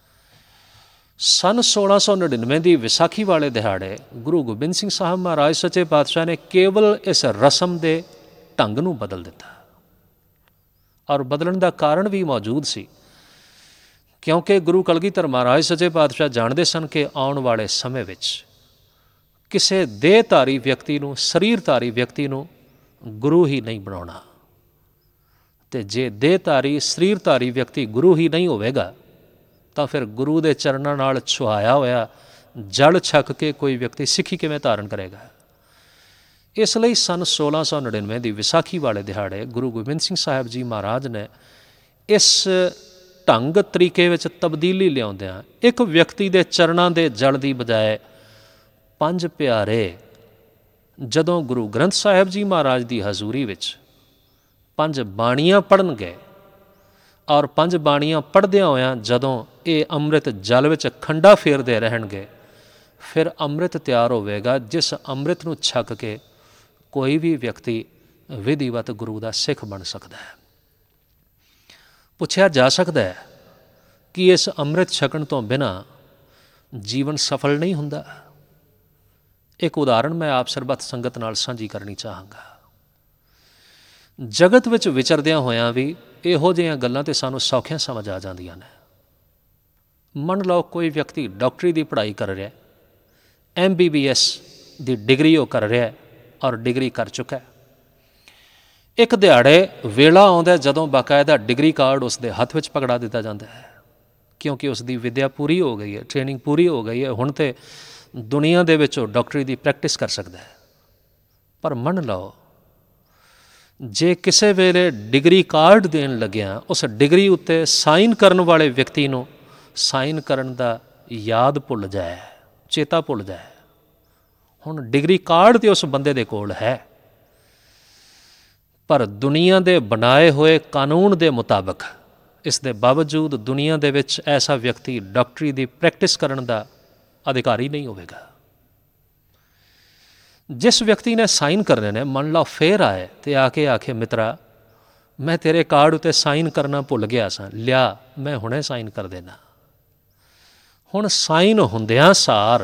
[SPEAKER 1] ਸੰਨ ਸੋਲਾਂ ਸੌ ਨੜਿਨਵੇਂ ਦੀ ਵਿਸਾਖੀ ਵਾਲੇ ਦਿਹਾੜੇ ਗੁਰੂ ਗੋਬਿੰਦ ਸਿੰਘ ਸਾਹਿਬ ਮਹਾਰਾਜ ਸੱਚੇ ਪਾਤਸ਼ਾਹ ਨੇ ਕੇਵਲ ਇਸ ਰਸਮ ਦੇ ਢੰਗ ਨੂੰ ਬਦਲ ਦਿੱਤਾ, ਔਰ ਬਦਲਣ ਦਾ ਕਾਰਨ ਵੀ ਮੌਜੂਦ ਸੀ, ਕਿਉਂਕਿ ਗੁਰੂ ਕਲਗੀਧਰ ਮਹਾਰਾਜ ਸੱਚੇ ਪਾਤਸ਼ਾਹ ਜਾਣਦੇ ਸਨ ਕਿ ਆਉਣ ਵਾਲੇ ਸਮੇਂ ਵਿੱਚ ਕਿਸੇ ਦੇਹਧਾਰੀ ਵਿਅਕਤੀ ਨੂੰ, ਸਰੀਰਧਾਰੀ ਵਿਅਕਤੀ ਨੂੰ ਗੁਰੂ ਹੀ ਨਹੀਂ ਬਣਾਉਣਾ, ਅਤੇ ਜੇ ਦੇਹਧਾਰੀ ਸਰੀਰਧਾਰੀ ਵਿਅਕਤੀ ਗੁਰੂ ਹੀ ਨਹੀਂ ਹੋਵੇਗਾ ਤਾਂ ਫਿਰ ਗੁਰੂ ਦੇ ਚਰਨਾਂ ਨਾਲ ਛੁਹਾਇਆ ਹੋਇਆ ਜਲ ਛਕ ਕੇ ਕੋਈ ਵਿਅਕਤੀ ਸਿੱਖੀ ਕਿਵੇਂ ਧਾਰਨ ਕਰੇਗਾ। ਇਸ ਲਈ ਸੰਨ ਸੋਲਾਂ ਸੌ ਨੜਿਨਵੇਂ ਦੀ ਵਿਸਾਖੀ ਵਾਲੇ ਦਿਹਾੜੇ ਗੁਰੂ ਗੋਬਿੰਦ ਸਿੰਘ ਸਾਹਿਬ ਜੀ ਮਹਾਰਾਜ ਨੇ ਇਸ ਢੰਗ ਤਰੀਕੇ ਵਿੱਚ ਤਬਦੀਲੀ ਲਿਆਉਂਦਿਆਂ ਇੱਕ ਵਿਅਕਤੀ ਦੇ ਚਰਨਾਂ ਦੇ ਜਲ ਦੀ ਬਜਾਏ ਪੰਜ ਪਿਆਰੇ ਜਦੋਂ ਗੁਰੂ ਗ੍ਰੰਥ ਸਾਹਿਬ ਜੀ ਮਹਾਰਾਜ ਦੀ ਹਜ਼ੂਰੀ ਵਿੱਚ ਪੰਜ ਬਾਣੀਆਂ ਪੜ੍ਹਨਗੇ, ਔਰ ਪੰਜ ਬਾਣੀਆਂ ਪੜ੍ਹਦਿਆਂ ਹੋਇਆਂ ਜਦੋਂ ਇਹ ਅੰਮ੍ਰਿਤ ਜਲ ਵਿੱਚ ਖੰਡਾ ਫੇਰਦੇ ਰਹਿਣਗੇ, ਫਿਰ ਅੰਮ੍ਰਿਤ ਤਿਆਰ ਹੋਵੇਗਾ, ਜਿਸ ਅੰਮ੍ਰਿਤ ਨੂੰ ਛਕ ਕੇ ਕੋਈ ਵੀ ਵਿਅਕਤੀ ਵਿਧੀਵਤ ਗੁਰੂ ਦਾ ਸਿੱਖ ਬਣ ਸਕਦਾ ਹੈ। ਪੁੱਛਿਆ ਜਾ ਸਕਦਾ ਹੈ ਕਿ ਇਸ ਅੰਮ੍ਰਿਤ ਛਕਣ ਤੋਂ ਬਿਨਾਂ ਜੀਵਨ ਸਫਲ ਨਹੀਂ ਹੁੰਦਾ। ਇੱਕ ਉਦਾਹਰਣ ਮੈਂ ਆਪ ਸਰਬੱਤ ਸੰਗਤ ਨਾਲ ਸਾਂਝੀ ਕਰਨੀ ਚਾਹਾਂਗਾ। ਜਗਤ ਵਿੱਚ ਵਿਚਰਦਿਆਂ ਹੋਇਆਂ ਵੀ ਇਹੋ ਜਿਹੀਆਂ ਗੱਲਾਂ ਤਾਂ ਸਾਨੂੰ ਸੌਖੀਆਂ ਸਮਝ ਆ ਜਾਂਦੀਆਂ ਨੇ। ਮੰਨ ਲਓ ਕੋਈ ਵਿਅਕਤੀ ਡਾਕਟਰੀ ਦੀ ਪੜ੍ਹਾਈ ਕਰ ਰਿਹਾ, ਐਮ ਬੀ ਬੀ ਐਸ ਦੀ ਡਿਗਰੀ ਉਹ ਕਰ ਰਿਹਾ ਔਰ ਡਿਗਰੀ ਕਰ ਚੁੱਕਾ। ਇੱਕ ਦਿਹਾੜੇ ਵੇਲਾ ਆਉਂਦਾ ਜਦੋਂ ਬਾਕਾਇਦਾ ਡਿਗਰੀ ਕਾਰਡ ਉਸ ਦੇ ਹੱਥ ਵਿੱਚ ਪਕੜਾ ਦਿੱਤਾ ਜਾਂਦਾ ਹੈ, ਕਿਉਂਕਿ ਉਸ ਦੀ ਵਿੱਦਿਆ ਪੂਰੀ ਹੋ ਗਈ ਹੈ, ਟ੍ਰੇਨਿੰਗ ਪੂਰੀ ਹੋ ਗਈ ਹੈ, ਹੁਣ ਤਾਂ ਦੁਨੀਆ ਦੇ ਵਿੱਚ ਉਹ ਡਾਕਟਰੀ ਦੀ ਪ੍ਰੈਕਟਿਸ ਕਰ ਸਕਦਾ ਹੈ। ਪਰ ਮੰਨ ਲਓ ਜੇ ਕਿਸੇ ਵੇਲੇ ਡਿਗਰੀ ਕਾਰਡ ਦੇਣ ਲੱਗਿਆ ਉਸ ਡਿਗਰੀ ਉੱਤੇ ਸਾਈਨ ਕਰਨ ਵਾਲੇ ਵਿਅਕਤੀ ਨੂੰ ਸਾਈਨ ਕਰਨ ਦਾ ਯਾਦ ਭੁੱਲ ਜਾਏ, ਚੇਤਾ ਭੁੱਲ ਜਾਏ। ਹੁਣ ਡਿਗਰੀ ਕਾਰਡ ਤਾਂ ਉਸ ਬੰਦੇ ਦੇ ਕੋਲ ਹੈ, ਪਰ ਦੁਨੀਆ ਦੇ ਬਣਾਏ ਹੋਏ ਕਾਨੂੰਨ ਦੇ ਮੁਤਾਬਕ ਇਸ ਦੇ ਬਾਵਜੂਦ ਦੁਨੀਆ ਦੇ ਵਿੱਚ ਐਸਾ ਵਿਅਕਤੀ ਡਾਕਟਰੀ ਦੀ ਪ੍ਰੈਕਟਿਸ ਕਰਨ ਦਾ ਅਧਿਕਾਰੀ ਨਹੀਂ ਹੋਵੇਗਾ। ਜਿਸ ਵਿਅਕਤੀ ਨੇ ਸਾਈਨ ਕਰਨੇ ਨੇ, ਮੰਨ ਲਓ ਫੇਰ ਆਏ ਅਤੇ ਆ ਕੇ ਆਖੇ ਮਿੱਤਰਾ ਮੈਂ ਤੇਰੇ ਕਾਰਡ ਉੱਤੇ ਸਾਈਨ ਕਰਨਾ ਭੁੱਲ ਗਿਆ ਸਾਂ, ਲਿਆ ਮੈਂ ਹੁਣੇ ਸਾਈਨ ਕਰ ਦੇਣਾ। ਹੁਣ ਸਾਈਨ ਹੁੰਦਿਆਂ ਸਾਰ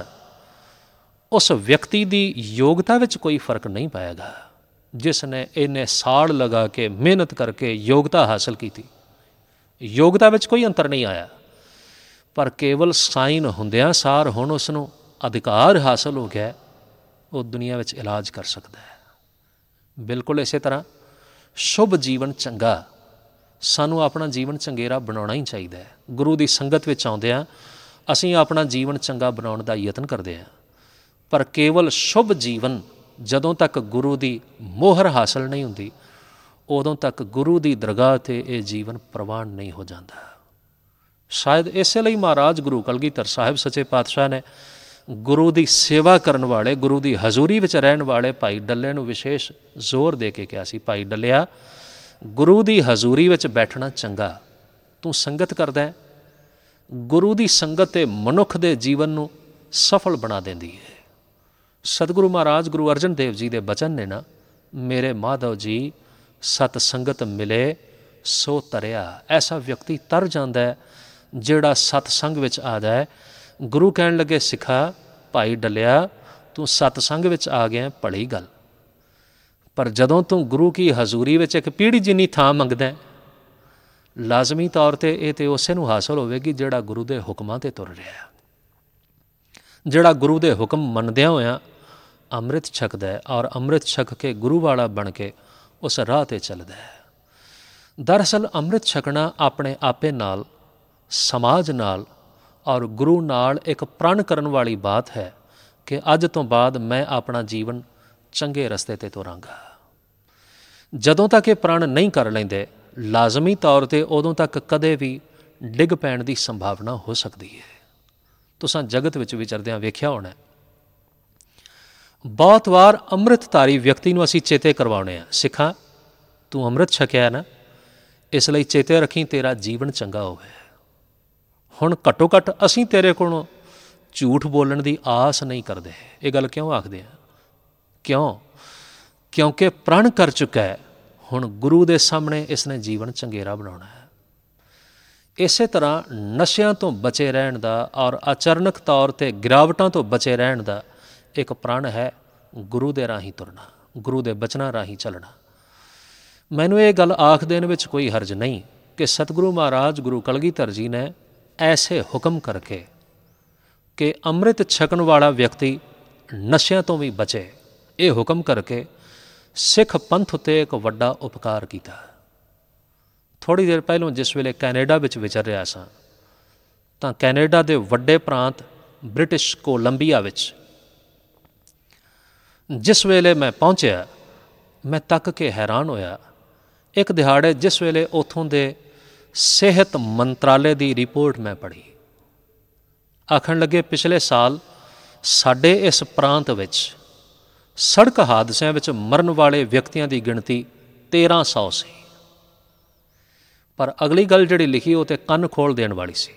[SPEAKER 1] ਉਸ ਵਿਅਕਤੀ ਦੀ ਯੋਗਤਾ ਵਿੱਚ ਕੋਈ ਫਰਕ ਨਹੀਂ ਪਾਏਗਾ। ਜਿਸ ਨੇ ਇੰਨੇ ਸਾਲ ਲਗਾ ਕੇ ਮਿਹਨਤ ਕਰਕੇ ਯੋਗਤਾ ਹਾਸਲ ਕੀਤੀ, ਯੋਗਤਾ ਵਿੱਚ ਕੋਈ ਅੰਤਰ ਨਹੀਂ ਆਇਆ, ਪਰ ਕੇਵਲ ਸਾਈਨ ਹੁੰਦਿਆਂ ਸਾਰ ਹੁਣ ਉਸ ਨੂੰ ਅਧਿਕਾਰ ਹਾਸਲ ਹੋ ਗਿਆ, ਉਹ ਦੁਨੀਆ ਵਿੱਚ ਇਲਾਜ ਕਰ ਸਕਦਾ ਹੈ। ਬਿਲਕੁਲ ਇਸੇ ਤਰ੍ਹਾਂ ਸ਼ੁਭ ਜੀਵਨ ਚੰਗਾ, ਸਾਨੂੰ ਆਪਣਾ ਜੀਵਨ ਚੰਗੇਰਾ ਬਣਾਉਣਾ ਹੀ ਚਾਹੀਦਾ ਹੈ। ਗੁਰੂ ਦੀ ਸੰਗਤ ਵਿੱਚ ਆਉਂਦਿਆਂ ਅਸੀਂ ਆਪਣਾ ਜੀਵਨ ਚੰਗਾ ਬਣਾਉਣ ਦਾ ਯਤਨ ਕਰਦੇ ਹਾਂ, ਪਰ ਕੇਵਲ ਸ਼ੁਭ ਜੀਵਨ ਜਦੋਂ ਤੱਕ ਗੁਰੂ ਦੀ ਮੋਹਰ ਹਾਸਲ ਨਹੀਂ ਹੁੰਦੀ, ਉਦੋਂ ਤੱਕ ਗੁਰੂ ਦੀ ਦਰਗਾਹ 'ਤੇ ਇਹ ਜੀਵਨ ਪ੍ਰਵਾਨ ਨਹੀਂ ਹੋ ਜਾਂਦਾ। ਸ਼ਾਇਦ ਇਸੇ ਲਈ ਮਹਾਰਾਜ ਗੁਰੂ ਕਲਗੀਧਰ ਸਾਹਿਬ ਸੱਚੇ ਪਾਤਸ਼ਾਹ ਨੇ ਗੁਰੂ ਦੀ ਸੇਵਾ ਕਰਨ ਵਾਲੇ, ਗੁਰੂ ਦੀ ਹਜ਼ੂਰੀ ਵਿੱਚ ਰਹਿਣ ਵਾਲੇ ਭਾਈ ਡੱਲੇ ਨੂੰ ਵਿਸ਼ੇਸ਼ ਜ਼ੋਰ ਦੇ ਕੇ ਕਿਹਾ ਸੀ, ਭਾਈ ਡੱਲਿਆ ਗੁਰੂ ਦੀ ਹਜ਼ੂਰੀ ਵਿੱਚ ਬੈਠਣਾ ਚੰਗਾ, ਤੂੰ ਸੰਗਤ ਕਰਦਾ, ਗੁਰੂ ਦੀ ਸੰਗਤ ਤੇ ਮਨੁੱਖ ਦੇ ਜੀਵਨ ਨੂੰ ਸਫਲ ਬਣਾ ਦਿੰਦੀ ਹੈ। ਸਤਿਗੁਰੂ ਮਹਾਰਾਜ ਗੁਰੂ ਅਰਜਨ ਦੇਵ ਜੀ ਦੇ ਬਚਨ ਨੇ ਨਾ, ਮੇਰੇ ਮਾਧਵ ਜੀ ਸਤ ਸੰਗਤ ਮਿਲੇ ਸੋ ਤਰਿਆ। ਐਸਾ ਵਿਅਕਤੀ ਤਰ ਜਾਂਦਾ ਹੈ ਜਿਹੜਾ ਸਤਸੰਗ ਵਿੱਚ ਆ ਜਾਏ। ਗੁਰੂ ਕਹਿਣ ਲੱਗੇ ਸਿੱਖਾ ਭਾਈ ਡੱਲਿਆ ਤੂੰ ਸਤਸੰਗ ਵਿੱਚ ਆ ਗਿਆ ਭਲੀ ਗੱਲ, ਪਰ ਜਦੋਂ ਤੂੰ ਗੁਰੂ ਕੀ ਹਜ਼ੂਰੀ ਵਿੱਚ ਇੱਕ ਪੀੜੀ ਜਿੰਨੀ ਥਾਂ ਮੰਗਦਾ, ਲਾਜ਼ਮੀ ਤੌਰ 'ਤੇ ਇਹ ਤਾਂ ਉਸੇ ਨੂੰ ਹਾਸਲ ਹੋਵੇਗੀ ਜਿਹੜਾ ਗੁਰੂ ਦੇ ਹੁਕਮਾਂ 'ਤੇ ਤੁਰ ਰਿਹਾ, ਜਿਹੜਾ ਗੁਰੂ ਦੇ ਹੁਕਮ ਮੰਨਦਿਆਂ ਹੋਇਆਂ ਅੰਮ੍ਰਿਤ ਛਕਦਾ ਹੈ ਔਰ ਅੰਮ੍ਰਿਤ ਛਕ ਕੇ ਗੁਰੂ ਵਾਲਾ ਬਣ ਕੇ ਉਸ ਰਾਹ 'ਤੇ ਚੱਲਦਾ ਹੈ। ਦਰਅਸਲ ਅੰਮ੍ਰਿਤ ਛਕਣਾ ਆਪਣੇ ਆਪੇ ਨਾਲ, ਸਮਾਜ ਨਾਲ ਔਰ ਗੁਰੂ ਨਾਲ ਇੱਕ ਪ੍ਰਣ ਕਰਨ ਵਾਲੀ ਬਾਤ ਹੈ ਕਿ ਅੱਜ ਤੋਂ ਬਾਅਦ ਮੈਂ ਆਪਣਾ ਜੀਵਨ ਚੰਗੇ ਰਸਤੇ 'ਤੇ ਤੁਰਾਂਗਾ। ਜਦੋਂ ਤੱਕ ਇਹ ਪ੍ਰਣ ਨਹੀਂ ਕਰ ਲੈਂਦੇ, ਲਾਜ਼ਮੀ ਤੌਰ 'ਤੇ ਉਦੋਂ ਤੱਕ ਕਦੇ ਵੀ ਡਿੱਗ ਪੈਣ ਦੀ ਸੰਭਾਵਨਾ ਹੋ ਸਕਦੀ ਹੈ। ਤੁਸੀਂ ਜਗਤ ਵਿੱਚ ਵਿਚਰਦਿਆਂ ਵੇਖਿਆ ਹੋਣਾ, ਬਹੁਤ ਵਾਰ ਅੰਮ੍ਰਿਤਧਾਰੀ ਵਿਅਕਤੀ ਨੂੰ ਅਸੀਂ ਚੇਤੇ ਕਰਵਾਉਂਦੇ ਹਾਂ, ਸਿੱਖਾਂ ਤੂੰ ਅੰਮ੍ਰਿਤ ਛਕਿਆ ਨਾ, ਇਸ ਲਈ ਚੇਤੇ ਰੱਖੀ ਤੇਰਾ ਜੀਵਨ ਚੰਗਾ ਹੋਵੇ। ਹੁਣ ਘੱਟੋ ਘੱਟ ਅਸੀਂ ਤੇਰੇ ਕੋਲੋਂ ਝੂਠ ਬੋਲਣ ਦੀ ਆਸ ਨਹੀਂ ਕਰਦੇ। ਇਹ ਗੱਲ ਕਿਉਂ ਆਖਦੇ ਆ? ਕਿਉਂ? ਕਿਉਂਕਿ ਪ੍ਰਣ ਕਰ ਚੁੱਕਾ ਹੈ, ਹੁਣ ਗੁਰੂ ਦੇ ਸਾਹਮਣੇ ਇਸਨੇ ਜੀਵਨ ਚੰਗੇਰਾ ਬਣਾਉਣਾ ਹੈ। ਇਸੇ ਤਰ੍ਹਾਂ ਨਸ਼ਿਆਂ ਤੋਂ ਬਚੇ ਰਹਿਣ ਦਾ ਔਰ ਆਚਰਨਕ ਤੌਰ 'ਤੇ ਗਿਰਾਵਟਾਂ ਤੋਂ ਬਚੇ ਰਹਿਣ ਦਾ ਇੱਕ ਪ੍ਰਣ ਹੈ ਗੁਰੂ ਦੇ ਰਾਹੀਂ ਤੁਰਨਾ, ਗੁਰੂ ਦੇ ਬਚਨਾਂ ਰਾਹੀਂ ਚੱਲਣਾ। ਮੈਨੂੰ ਇਹ ਗੱਲ ਆਖ ਦੇਣ ਵਿੱਚ ਕੋਈ ਹਰਜ ਨਹੀਂ ਕਿ ਸਤਿਗੁਰੂ ਮਹਾਰਾਜ ਗੁਰੂ ਕਲਗੀਧਰ ਜੀ ਨੇ ਐਸੇ ਹੁਕਮ ਕਰਕੇ ਕਿ ਅੰਮ੍ਰਿਤ ਛਕਣ ਵਾਲਾ ਵਿਅਕਤੀ ਨਸ਼ਿਆਂ ਤੋਂ ਵੀ ਬਚੇ, ਇਹ ਹੁਕਮ ਕਰਕੇ ਸਿੱਖ ਪੰਥ ਉੱਤੇ ਇੱਕ ਵੱਡਾ ਉਪਕਾਰ ਕੀਤਾ। ਥੋੜ੍ਹੀ ਦੇਰ ਪਹਿਲਾਂ ਜਿਸ ਵੇਲੇ ਕੈਨੇਡਾ ਵਿੱਚ ਵਿਚਰ ਰਿਹਾ ਸਾਂ ਤਾਂ ਕੈਨੇਡਾ ਦੇ ਵੱਡੇ ਪ੍ਰਾਂਤ ਬ੍ਰਿਟਿਸ਼ ਕੋਲੰਬੀਆ ਵਿੱਚ ਜਿਸ ਵੇਲੇ ਮੈਂ ਪਹੁੰਚਿਆ, ਮੈਂ ਤੱਕ ਕੇ ਹੈਰਾਨ ਹੋਇਆ। ਇੱਕ ਦਿਹਾੜੇ ਜਿਸ ਵੇਲੇ ਉੱਥੋਂ ਦੇ ਸਿਹਤ ਮੰਤਰਾਲੇ ਦੀ ਰਿਪੋਰਟ ਮੈਂ ਪੜ੍ਹੀ, ਆਖਣ ਲੱਗੇ ਪਿਛਲੇ ਸਾਲ ਸਾਡੇ ਇਸ ਪ੍ਰਾਂਤ ਵਿੱਚ ਸੜਕ ਹਾਦਸਿਆਂ ਵਿੱਚ ਮਰਨ ਵਾਲੇ ਵਿਅਕਤੀਆਂ ਦੀ ਗਿਣਤੀ ਤੇਰ੍ਹਾਂ ਸੌ ਸੀ। ਪਰ ਅਗਲੀ ਗੱਲ ਜਿਹੜੀ ਲਿਖੀ ਉਹ ਤੇ ਕੰਨ ਖੋਲ ਦੇਣ ਵਾਲੀ ਸੀ।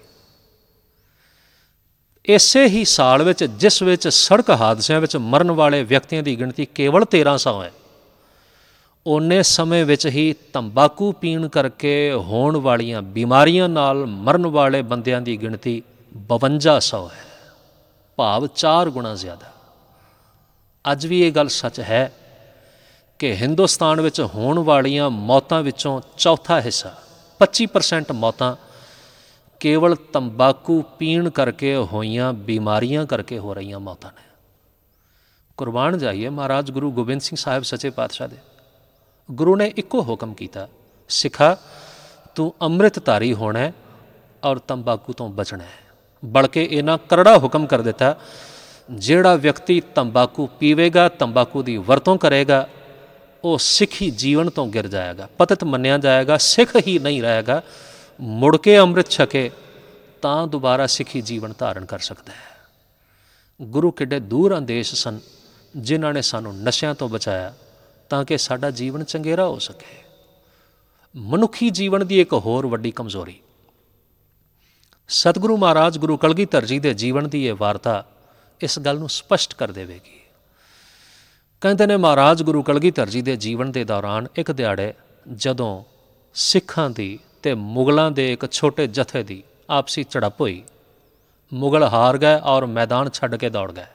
[SPEAKER 1] ਇਸੇ ਹੀ ਸਾਲ ਵਿੱਚ ਜਿਸ ਵਿੱਚ ਸੜਕ ਹਾਦਸਿਆਂ ਵਿੱਚ ਮਰਨ ਵਾਲੇ ਵਿਅਕਤੀਆਂ ਦੀ ਗਿਣਤੀ ਕੇਵਲ ਤੇਰ੍ਹਾਂ ਸੌ ਹੈ, ਓਨੇ ਸਮੇਂ ਵਿੱਚ ਹੀ ਤੰਬਾਕੂ ਪੀਣ ਕਰਕੇ ਹੋਣ ਵਾਲੀਆਂ ਬਿਮਾਰੀਆਂ ਨਾਲ ਮਰਨ ਵਾਲੇ ਬੰਦਿਆਂ ਦੀ ਗਿਣਤੀ ਬਵੰਜਾ ਸੌ ਹੈ, ਭਾਵ ਚਾਰ ਗੁਣਾ ਜ਼ਿਆਦਾ। ਅੱਜ ਵੀ ਇਹ ਗੱਲ ਸੱਚ ਹੈ ਕਿ ਹਿੰਦੁਸਤਾਨ ਵਿੱਚ ਹੋਣ ਵਾਲੀਆਂ ਮੌਤਾਂ ਵਿੱਚੋਂ ਚੌਥਾ ਹਿੱਸਾ ਪੱਚੀ ਪਰਸੈਂਟ ਮੌਤਾਂ ਕੇਵਲ ਤੰਬਾਕੂ ਪੀਣ ਕਰਕੇ ਹੋਈਆਂ ਬਿਮਾਰੀਆਂ ਕਰਕੇ ਹੋ ਰਹੀਆਂ ਮੌਤਾਂ ਨੇ। ਕੁਰਬਾਨ ਜਾਈਏ ਮਹਾਰਾਜ ਗੁਰੂ ਗੋਬਿੰਦ ਸਿੰਘ ਸਾਹਿਬ ਸੱਚੇ ਪਾਤਸ਼ਾਹ ਦੇ। ਗੁਰੂ ਨੇ ਇੱਕੋ ਹੁਕਮ ਕੀਤਾ, ਸਿੱਖਾ ਤੂੰ ਅੰਮ੍ਰਿਤਧਾਰੀ ਹੋਣਾ ਔਰ ਤੰਬਾਕੂ ਤੋਂ ਬਚਣਾ ਹੈ। ਬਲਕਿ ਇੰਨਾ ਕਰੜਾ ਹੁਕਮ ਕਰ ਦਿੱਤਾ, ਜਿਹੜਾ ਵਿਅਕਤੀ ਤੰਬਾਕੂ ਪੀਵੇਗਾ, ਤੰਬਾਕੂ ਦੀ ਵਰਤੋਂ ਕਰੇਗਾ, ਉਹ ਸਿੱਖੀ ਜੀਵਨ ਤੋਂ ਗਿਰ ਜਾਏਗਾ, ਪਤਿਤ ਮੰਨਿਆ ਜਾਏਗਾ, ਸਿੱਖ ਹੀ ਨਹੀਂ ਰਹੇਗਾ। ਮੁੜ ਕੇ ਅੰਮ੍ਰਿਤ ਛਕੇ ਤਾਂ ਦੁਬਾਰਾ ਸਿੱਖੀ ਜੀਵਨ ਧਾਰਨ ਕਰ ਸਕਦਾ ਹੈ। ਗੁਰੂ ਕਿੱਡੇ ਦੂਰ ਅੰਦੇਸ਼ ਸਨ ਜਿਨ੍ਹਾਂ ਨੇ ਸਾਨੂੰ ਨਸ਼ਿਆਂ ਤੋਂ ਬਚਾਇਆ ਤਾਂ ਕਿ ਸਾਡਾ ਜੀਵਨ ਚੰਗੇਰਾ ਹੋ ਸਕੇ। ਮਨੁੱਖੀ ਜੀਵਨ ਦੀ ਇੱਕ ਹੋਰ ਵੱਡੀ ਕਮਜ਼ੋਰੀ, ਸਤਿਗੁਰੂ ਮਹਾਰਾਜ ਗੁਰੂ ਕਲਗੀਧਰ ਜੀ ਦੇ ਜੀਵਨ ਦੀ ਇਹ ਵਾਰਤਾ ਇਸ ਗੱਲ ਨੂੰ ਸਪਸ਼ਟ ਕਰ ਦੇਵੇਗੀ। ਕਹਿੰਦੇ ਨੇ ਮਹਾਰਾਜ ਗੁਰੂ ਕਲਗੀਧਰ ਜੀ ਦੇ ਜੀਵਨ ਦੇ ਦੌਰਾਨ ਇੱਕ ਦਿਹਾੜੇ ਜਦੋਂ ਸਿੱਖਾਂ ਦੀ ਅਤੇ ਮੁਗਲਾਂ ਦੇ ਇੱਕ ਛੋਟੇ ਜਥੇ ਦੀ ਆਪਸੀ ਝੜਪ ਹੋਈ, ਮੁਗਲ ਹਾਰ ਗਏ ਔਰ ਮੈਦਾਨ ਛੱਡ ਕੇ ਦੌੜ ਗਏ।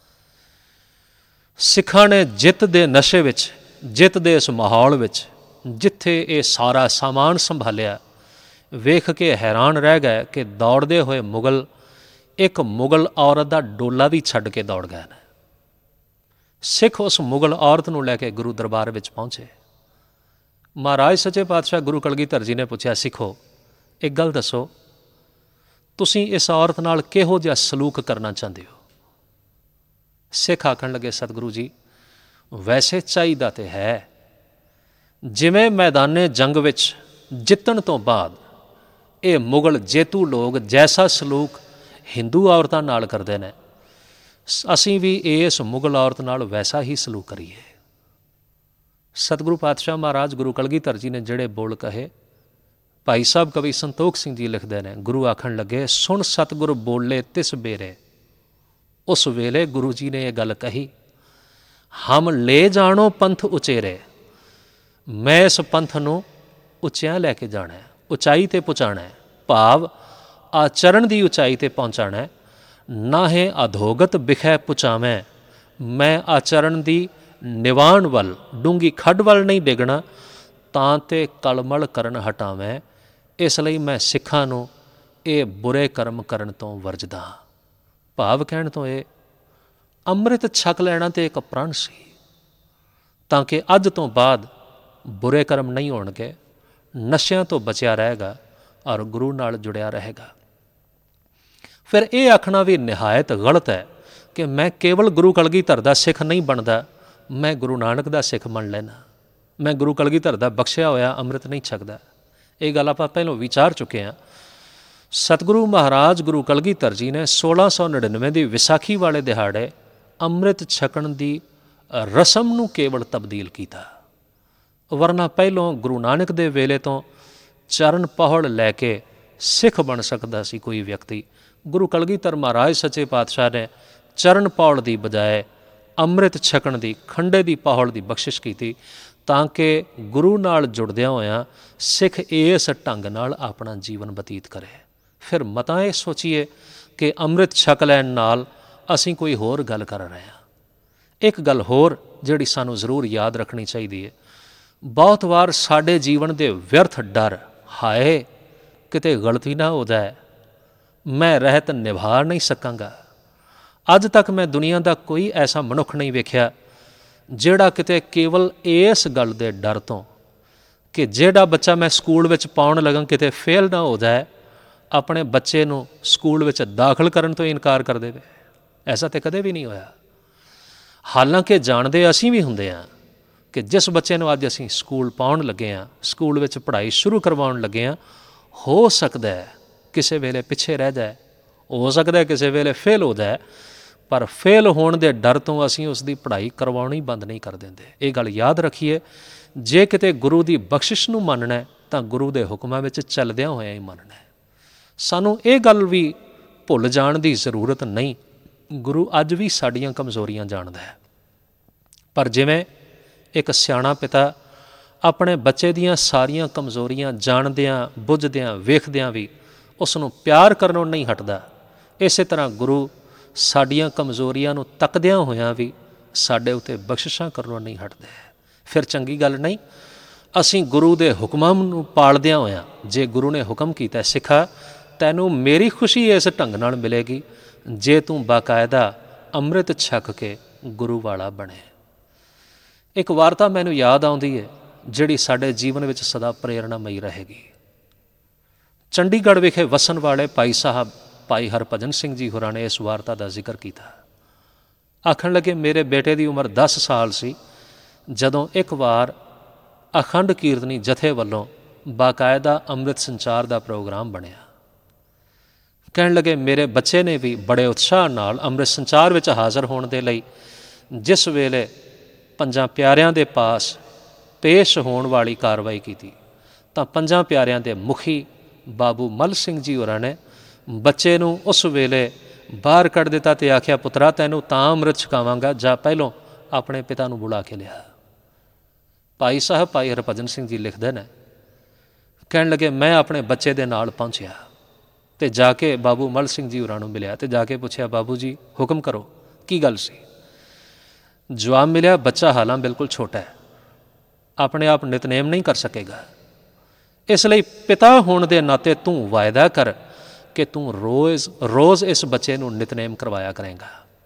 [SPEAKER 1] ਸਿੱਖਾਂ ਨੇ ਜਿੱਤ ਦੇ ਨਸ਼ੇ ਵਿੱਚ, ਜਿੱਤ ਦੇ ਇਸ ਮਾਹੌਲ ਵਿੱਚ ਜਿੱਥੇ ਇਹ ਸਾਰਾ ਸਾਮਾਨ ਸੰਭਾਲਿਆ, ਵੇਖ ਕੇ ਹੈਰਾਨ ਰਹਿ ਗਏ ਕਿ ਦੌੜਦੇ ਹੋਏ ਮੁਗਲ ਇੱਕ ਮੁਗਲ ਔਰਤ ਦਾ ਡੋਲਾ ਵੀ ਛੱਡ ਕੇ ਦੌੜ ਗਏ ਨੇ। ਸਿੱਖ ਉਸ ਮੁਗਲ ਔਰਤ ਨੂੰ ਲੈ ਕੇ ਗੁਰੂ ਦਰਬਾਰ ਵਿੱਚ ਪਹੁੰਚੇ। ਮਹਾਰਾਜ ਸੱਚੇ ਪਾਤਸ਼ਾਹ ਗੁਰੂ ਕਲਗੀਧਰ ਜੀ ਨੇ ਪੁੱਛਿਆ, ਸਿੱਖੋ ਇੱਕ ਗੱਲ ਦੱਸੋ, ਤੁਸੀਂ ਇਸ ਔਰਤ ਨਾਲ ਕਿਹੋ ਜਿਹਾ ਸਲੂਕ ਕਰਨਾ ਚਾਹੁੰਦੇ ਹੋ? ਸਿੱਖ ਆਖਣ ਲੱਗੇ, ਸਤਿਗੁਰੂ ਜੀ ਵੈਸੇ ਚਾਹੀਦਾ ਤੇ ਹੈ ਜਿਵੇਂ ਮੈਦਾਨੇ ਜੰਗ ਵਿੱਚ ਜਿੱਤਣ ਤੋਂ ਬਾਅਦ ਇਹ ਮੁਗਲ ਜੇਤੂ ਲੋਕ ਜੈਸਾ ਸਲੂਕ ਹਿੰਦੂ ਔਰਤਾਂ ਨਾਲ ਕਰਦੇ ਨੇ, ਅਸੀਂ ਵੀ ਇਸ ਮੁਗਲ ਔਰਤ ਨਾਲ ਵੈਸਾ ਹੀ ਸਲੂਕ ਕਰੀਏ। ਸਤਿਗੁਰੂ ਪਾਤਸ਼ਾਹ ਮਹਾਰਾਜ ਗੁਰੂ ਕਲਗੀਧਰ ਜੀ ਨੇ ਜਿਹੜੇ ਬੋਲ ਕਹੇ, ਭਾਈ ਸਾਹਿਬ ਕਵੀ ਸੰਤੋਖ ਸਿੰਘ ਜੀ ਲਿਖਦੇ ਨੇ, ਗੁਰੂ ਆਖਣ ਲੱਗੇ, ਸੁਣ ਸਤਿਗੁਰ ਬੋਲੇ ਤਿਸ ਬੇਰੇ। ਉਸ ਵੇਲੇ ਗੁਰੂ ਜੀ ਨੇ ਇਹ ਗੱਲ ਕਹੀ, ਹਮ ਲੈ ਜਾਣੋ ਪੰਥ ਉਚੇਰੇ, ਮੈਂ ਇਸ ਪੰਥ ਨੂੰ ਉੱਚਿਆਂ ਲੈ ਕੇ ਜਾਣਾ ਹੈ, ਉਚਾਈ 'ਤੇ ਪਹੁੰਚਾਉਣਾ ਹੈ, ਭਾਵ ਆਚਰਣ ਦੀ ਉਚਾਈ 'ਤੇ ਪਹੁੰਚਾਉਣਾ ਹੈ। ਨਾਹੇ ਅਧੋਗਤ ਬਿਖੈ ਪੁਚਾਵੇਂ, ਮੈਂ ਆਚਰਣ ਦੀ ਨਿਵਾਣ ਵੱਲ, ਡੂੰਗੀ ਖੱਡ ਵੱਲ ਨਹੀਂ ਡਿੱਗਣਾ, ਤਾਂ ਤੇ ਕਲਮਲ ਕਰਨ ਹਟਾਵੇਂ। ਇਸ ਲਈ ਮੈਂ ਸਿੱਖਾਂ ਨੂੰ ਇਹ ਬੁਰੇ ਕਰਮ ਕਰਨ ਤੋਂ ਵਰਜਦਾ। ਭਾਵ ਕਹਿਣ ਤੋਂ ਇਹ ਅੰਮ੍ਰਿਤ ਛਕ ਲੈਣਾ ਤੇ ਇੱਕ ਪ੍ਰਣ ਸੀ ਤਾਂ ਕਿ ਅੱਜ ਤੋਂ ਬਾਅਦ ਬੁਰੇ ਕਰਮ ਨਹੀਂ ਹੋਣਗੇ, ਨਸ਼ਿਆਂ ਤੋਂ ਬਚਿਆ ਰਹੇਗਾ ਔਰ ਗੁਰੂ ਨਾਲ ਜੁੜਿਆ ਰਹੇਗਾ। ਫਿਰ ਇਹ ਆਖਣਾ ਵੀ ਨਿਹਾਇਤ ਗਲਤ ਹੈ ਕਿ ਮੈਂ ਕੇਵਲ ਗੁਰੂ ਕਲਗੀਧਰ ਦਾ ਸਿੱਖ ਨਹੀਂ ਬਣਦਾ, ਮੈਂ ਗੁਰੂ ਨਾਨਕ ਦਾ ਸਿੱਖ ਬਣ ਲੈਣਾ, ਮੈਂ ਗੁਰੂ ਕਲਗੀਧਰ ਦਾ ਬਖਸ਼ਿਆ ਹੋਇਆ ਅੰਮ੍ਰਿਤ ਨਹੀਂ ਛਕਦਾ। ਇਹ ਗੱਲ ਆਪਾਂ ਪਹਿਲਾਂ ਵਿਚਾਰ ਚੁੱਕੇ ਹਾਂ। ਸਤਿਗੁਰੂ ਮਹਾਰਾਜ ਗੁਰੂ ਕਲਗੀਧਰ ਜੀ ਨੇ ਸੋਲਾਂ ਸੌ ਨੜਿਨਵੇਂ ਦੀ ਵਿਸਾਖੀ ਵਾਲੇ ਦਿਹਾੜੇ ਅੰਮ੍ਰਿਤ ਛਕਣ ਦੀ ਰਸਮ ਨੂੰ ਕੇਵਲ ਤਬਦੀਲ ਕੀਤਾ, ਵਰਨਾ ਪਹਿਲੋਂ ਗੁਰੂ ਨਾਨਕ ਦੇ ਵੇਲੇ ਤੋਂ ਚਰਨ ਪਹੁੜ ਲੈ ਕੇ ਸਿੱਖ ਬਣ ਸਕਦਾ ਸੀ ਕੋਈ ਵਿਅਕਤੀ। ਗੁਰੂ ਕਲਗੀਧਰ ਮਹਾਰਾਜ ਸੱਚੇ ਪਾਤਸ਼ਾਹ ਨੇ ਚਰਨ ਪਹੁੜ ਦੀ ਬਜਾਏ ਅੰਮ੍ਰਿਤ ਛਕਣ ਦੀ, ਖੰਡੇ ਦੀ ਪਹੁੜ ਦੀ ਬਖਸ਼ਿਸ਼ ਕੀਤੀ, ਤਾਂ ਕਿ ਗੁਰੂ ਨਾਲ ਜੁੜਦਿਆਂ ਹੋਇਆਂ ਸਿੱਖ ਇਸ ਢੰਗ ਨਾਲ ਆਪਣਾ ਜੀਵਨ ਬਤੀਤ ਕਰੇ। ਫਿਰ ਮਤਾਂ ਇਹ ਸੋਚੀਏ ਕਿ ਅੰਮ੍ਰਿਤ ਛਕ ਲੈਣ ਨਾਲ ਅਸੀਂ ਕੋਈ ਹੋਰ ਗੱਲ ਕਰ ਰਹੇ ਹਾਂ। ਇੱਕ ਗੱਲ ਹੋਰ ਜਿਹੜੀ ਸਾਨੂੰ ਜ਼ਰੂਰ ਯਾਦ ਰੱਖਣੀ ਚਾਹੀਦੀ ਹੈ, ਬਹੁਤ ਵਾਰ ਸਾਡੇ ਜੀਵਨ ਦੇ ਵਿਅਰਥ ਡਰ, ਹਾਏ ਕਿਤੇ ਗਲਤੀ ਨਾ ਹੋ ਜਾਏ, ਮੈਂ ਰਹਿਤ ਨਿਭਾ ਨਹੀਂ ਸਕਾਂਗਾ। ਅੱਜ ਤੱਕ ਮੈਂ ਦੁਨੀਆ ਦਾ ਕੋਈ ਐਸਾ ਮਨੁੱਖ ਨਹੀਂ ਵੇਖਿਆ ਜਿਹੜਾ ਕਿਤੇ ਕੇਵਲ ਇਸ ਗੱਲ ਦੇ ਡਰ ਤੋਂ ਕਿ ਜਿਹੜਾ ਬੱਚਾ ਮੈਂ ਸਕੂਲ ਵਿੱਚ ਪਾਉਣ ਲੱਗਾ ਕਿਤੇ ਫੇਲ ਨਾ ਹੋ ਜਾਏ, ਆਪਣੇ ਬੱਚੇ ਨੂੰ ਸਕੂਲ ਵਿੱਚ ਦਾਖਲ ਕਰਨ ਤੋਂ ਇਨਕਾਰ ਕਰ ਦੇਵੇ। ਐਸਾ ਤਾਂ ਕਦੇ ਵੀ ਨਹੀਂ ਹੋਇਆ। ਹਾਲਾਂਕਿ ਜਾਣਦੇ ਅਸੀਂ ਵੀ ਹੁੰਦੇ ਹਾਂ ਕਿ ਜਿਸ ਬੱਚੇ ਨੂੰ ਅੱਜ ਅਸੀਂ ਸਕੂਲ ਪਾਉਣ ਲੱਗੇ ਹਾਂ, ਸਕੂਲ ਵਿੱਚ ਪੜ੍ਹਾਈ ਸ਼ੁਰੂ ਕਰਵਾਉਣ ਲੱਗੇ ਹਾਂ, ਹੋ ਸਕਦਾ ਹੈ ਕਿਸੇ ਵੇਲੇ ਪਿੱਛੇ ਰਹਿ ਜਾਏ, ਹੋ ਸਕਦਾ ਹੈ ਕਿਸੇ ਵੇਲੇ ਫੇਲ ਹੋ ਜਾਏ, ਪਰ ਫੇਲ ਹੋਣ ਦੇ ਡਰ ਤੋਂ ਅਸੀਂ ਉਸ ਦੀ ਪੜ੍ਹਾਈ ਕਰਵਾਉਣੀ ਬੰਦ ਨਹੀਂ ਕਰ ਦਿੰਦੇ। ਇਹ ਗੱਲ ਯਾਦ ਰੱਖੀਏ, ਜੇ ਕਿਤੇ ਗੁਰੂ ਦੀ ਬਖਸ਼ਿਸ਼ ਨੂੰ ਮੰਨਣਾ ਤਾਂ ਗੁਰੂ ਦੇ ਹੁਕਮਾਂ ਵਿੱਚ ਚੱਲਦਿਆਂ ਹੋਇਆਂ ਹੀ ਮੰਨਣਾ। ਸਾਨੂੰ ਇਹ ਗੱਲ ਵੀ ਭੁੱਲ ਜਾਣ ਦੀ ਜ਼ਰੂਰਤ ਨਹੀਂ, ਗੁਰੂ ਅੱਜ ਵੀ ਸਾਡੀਆਂ ਕਮਜ਼ੋਰੀਆਂ ਜਾਣਦਾ ਹੈ। ਪਰ ਜਿਵੇਂ ਇੱਕ ਸਿਆਣਾ ਪਿਤਾ ਆਪਣੇ ਬੱਚੇ ਦੀਆਂ ਸਾਰੀਆਂ ਕਮਜ਼ੋਰੀਆਂ ਜਾਣਦਿਆਂ, ਬੁੱਝਦਿਆਂ, ਵੇਖਦਿਆਂ ਵੀ ਉਸ ਨੂੰ ਪਿਆਰ ਕਰਨੋਂ ਨਹੀਂ ਹਟਦਾ, ਇਸੇ ਤਰ੍ਹਾਂ ਗੁਰੂ ਸਾਡੀਆਂ ਕਮਜ਼ੋਰੀਆਂ ਨੂੰ ਤੱਕਦਿਆਂ ਹੋਇਆਂ ਵੀ ਸਾਡੇ ਉੱਤੇ ਬਖਸ਼ਿਸ਼ਾਂ ਕਰਨੋਂ ਨਹੀਂ ਹਟਦੇ। ਫਿਰ ਚੰਗੀ ਗੱਲ ਨਹੀਂ ਅਸੀਂ ਗੁਰੂ ਦੇ ਹੁਕਮਾਂ ਨੂੰ ਪਾਲਦਿਆਂ ਹੋਇਆਂ, ਜੇ ਗੁਰੂ ਨੇ ਹੁਕਮ ਕੀਤਾ ਸਿੱਖਾ ਤੈਨੂੰ ਮੇਰੀ ਖੁਸ਼ੀ ਇਸ ਢੰਗ ਨਾਲ ਮਿਲੇਗੀ ਜੇ ਤੂੰ ਬਾਕਾਇਦਾ ਅੰਮ੍ਰਿਤ ਛਕ ਕੇ ਗੁਰੂ ਵਾਲਾ ਬਣੇ। ਇੱਕ ਵਾਰਤਾ ਮੈਨੂੰ ਯਾਦ ਆਉਂਦੀ ਹੈ ਜਿਹੜੀ ਸਾਡੇ ਜੀਵਨ ਵਿੱਚ ਸਦਾ ਪ੍ਰੇਰਣਾਮਈ ਰਹੇਗੀ। ਚੰਡੀਗੜ੍ਹ ਵਿਖੇ ਵਸਣ ਵਾਲੇ ਭਾਈ ਸਾਹਿਬ ਭਾਈ ਹਰਭਜਨ ਸਿੰਘ ਜੀ ਹੋਰਾਂ ਨੇ ਇਸ ਵਾਰਤਾ ਦਾ ਜ਼ਿਕਰ ਕੀਤਾ। ਆਖਣ ਲੱਗੇ, ਮੇਰੇ ਬੇਟੇ ਦੀ ਉਮਰ ਦਸ ਸਾਲ ਸੀ ਜਦੋਂ ਇੱਕ ਵਾਰ ਅਖੰਡ ਕੀਰਤਨੀ ਜਥੇ ਵੱਲੋਂ ਬਾਕਾਇਦਾ ਅੰਮ੍ਰਿਤ ਸੰਚਾਰ ਦਾ ਪ੍ਰੋਗਰਾਮ ਬਣਿਆ। ਕਹਿਣ ਲੱਗੇ, ਮੇਰੇ ਬੱਚੇ ਨੇ ਵੀ ਬੜੇ ਉਤਸ਼ਾਹ ਨਾਲ ਅੰਮ੍ਰਿਤ ਸੰਚਾਰ ਵਿੱਚ ਹਾਜ਼ਰ ਹੋਣ ਦੇ ਲਈ ਜਿਸ ਵੇਲੇ ਪੰਜਾਂ ਪਿਆਰਿਆਂ ਦੇ ਪਾਸ ਪੇਸ਼ ਹੋਣ ਵਾਲੀ ਕਾਰਵਾਈ ਕੀਤੀ ਤਾਂ ਪੰਜਾਂ ਪਿਆਰਿਆਂ ਦੇ ਮੁਖੀ ਬਾਬੂ ਮੱਲ ਸਿੰਘ ਜੀ ਹੋਰਾਂ ਨੇ ਬੱਚੇ ਨੂੰ ਉਸ ਵੇਲੇ ਬਾਹਰ ਕੱਢ ਦਿੱਤਾ ਅਤੇ ਆਖਿਆ, ਪੁੱਤਰਾ ਤੈਨੂੰ ਤਾਂ ਅੰਮ੍ਰਿਤ ਛਕਾਵਾਂਗਾ, ਜਾਂ ਪਹਿਲੋਂ ਆਪਣੇ ਪਿਤਾ ਨੂੰ ਬੁਲਾ ਕੇ ਲਿਆ। ਭਾਈ ਸਾਹਿਬ ਭਾਈ ਹਰਭਜਨ ਸਿੰਘ ਜੀ ਲਿਖਦੇ ਨੇ, ਕਹਿਣ ਲੱਗੇ, ਮੈਂ ਆਪਣੇ ਬੱਚੇ ਦੇ ਨਾਲ ਪਹੁੰਚਿਆ ਅਤੇ ਜਾ ਕੇ ਬਾਬੂ ਮੱਲ ਸਿੰਘ ਜੀ ਹੋਰਾਂ ਨੂੰ ਮਿਲਿਆ ਅਤੇ ਜਾ ਕੇ ਪੁੱਛਿਆ, ਬਾਬੂ ਜੀ ਹੁਕਮ ਕਰੋ, ਕੀ ਗੱਲ ਸੀ? ਜਵਾਬ ਮਿਲਿਆ, ਬੱਚਾ ਹਾਲਾਂ ਬਿਲਕੁਲ ਛੋਟਾ ਹੈ, ਆਪਣੇ ਆਪ ਨਿਤਨੇਮ ਨਹੀਂ ਕਰ ਸਕੇਗਾ, ਇਸ ਲਈ ਪਿਤਾ ਹੋਣ ਦੇ ਨਾਤੇ ਤੂੰ ਵਾਅਦਾ ਕਰ ਕਿ ਤੂੰ ਰੋਜ਼ ਰੋਜ਼ ਇਸ ਬੱਚੇ ਨੂੰ ਨਿਤਨੇਮ ਕਰਵਾਇਆ ਕਰੇਗਾ।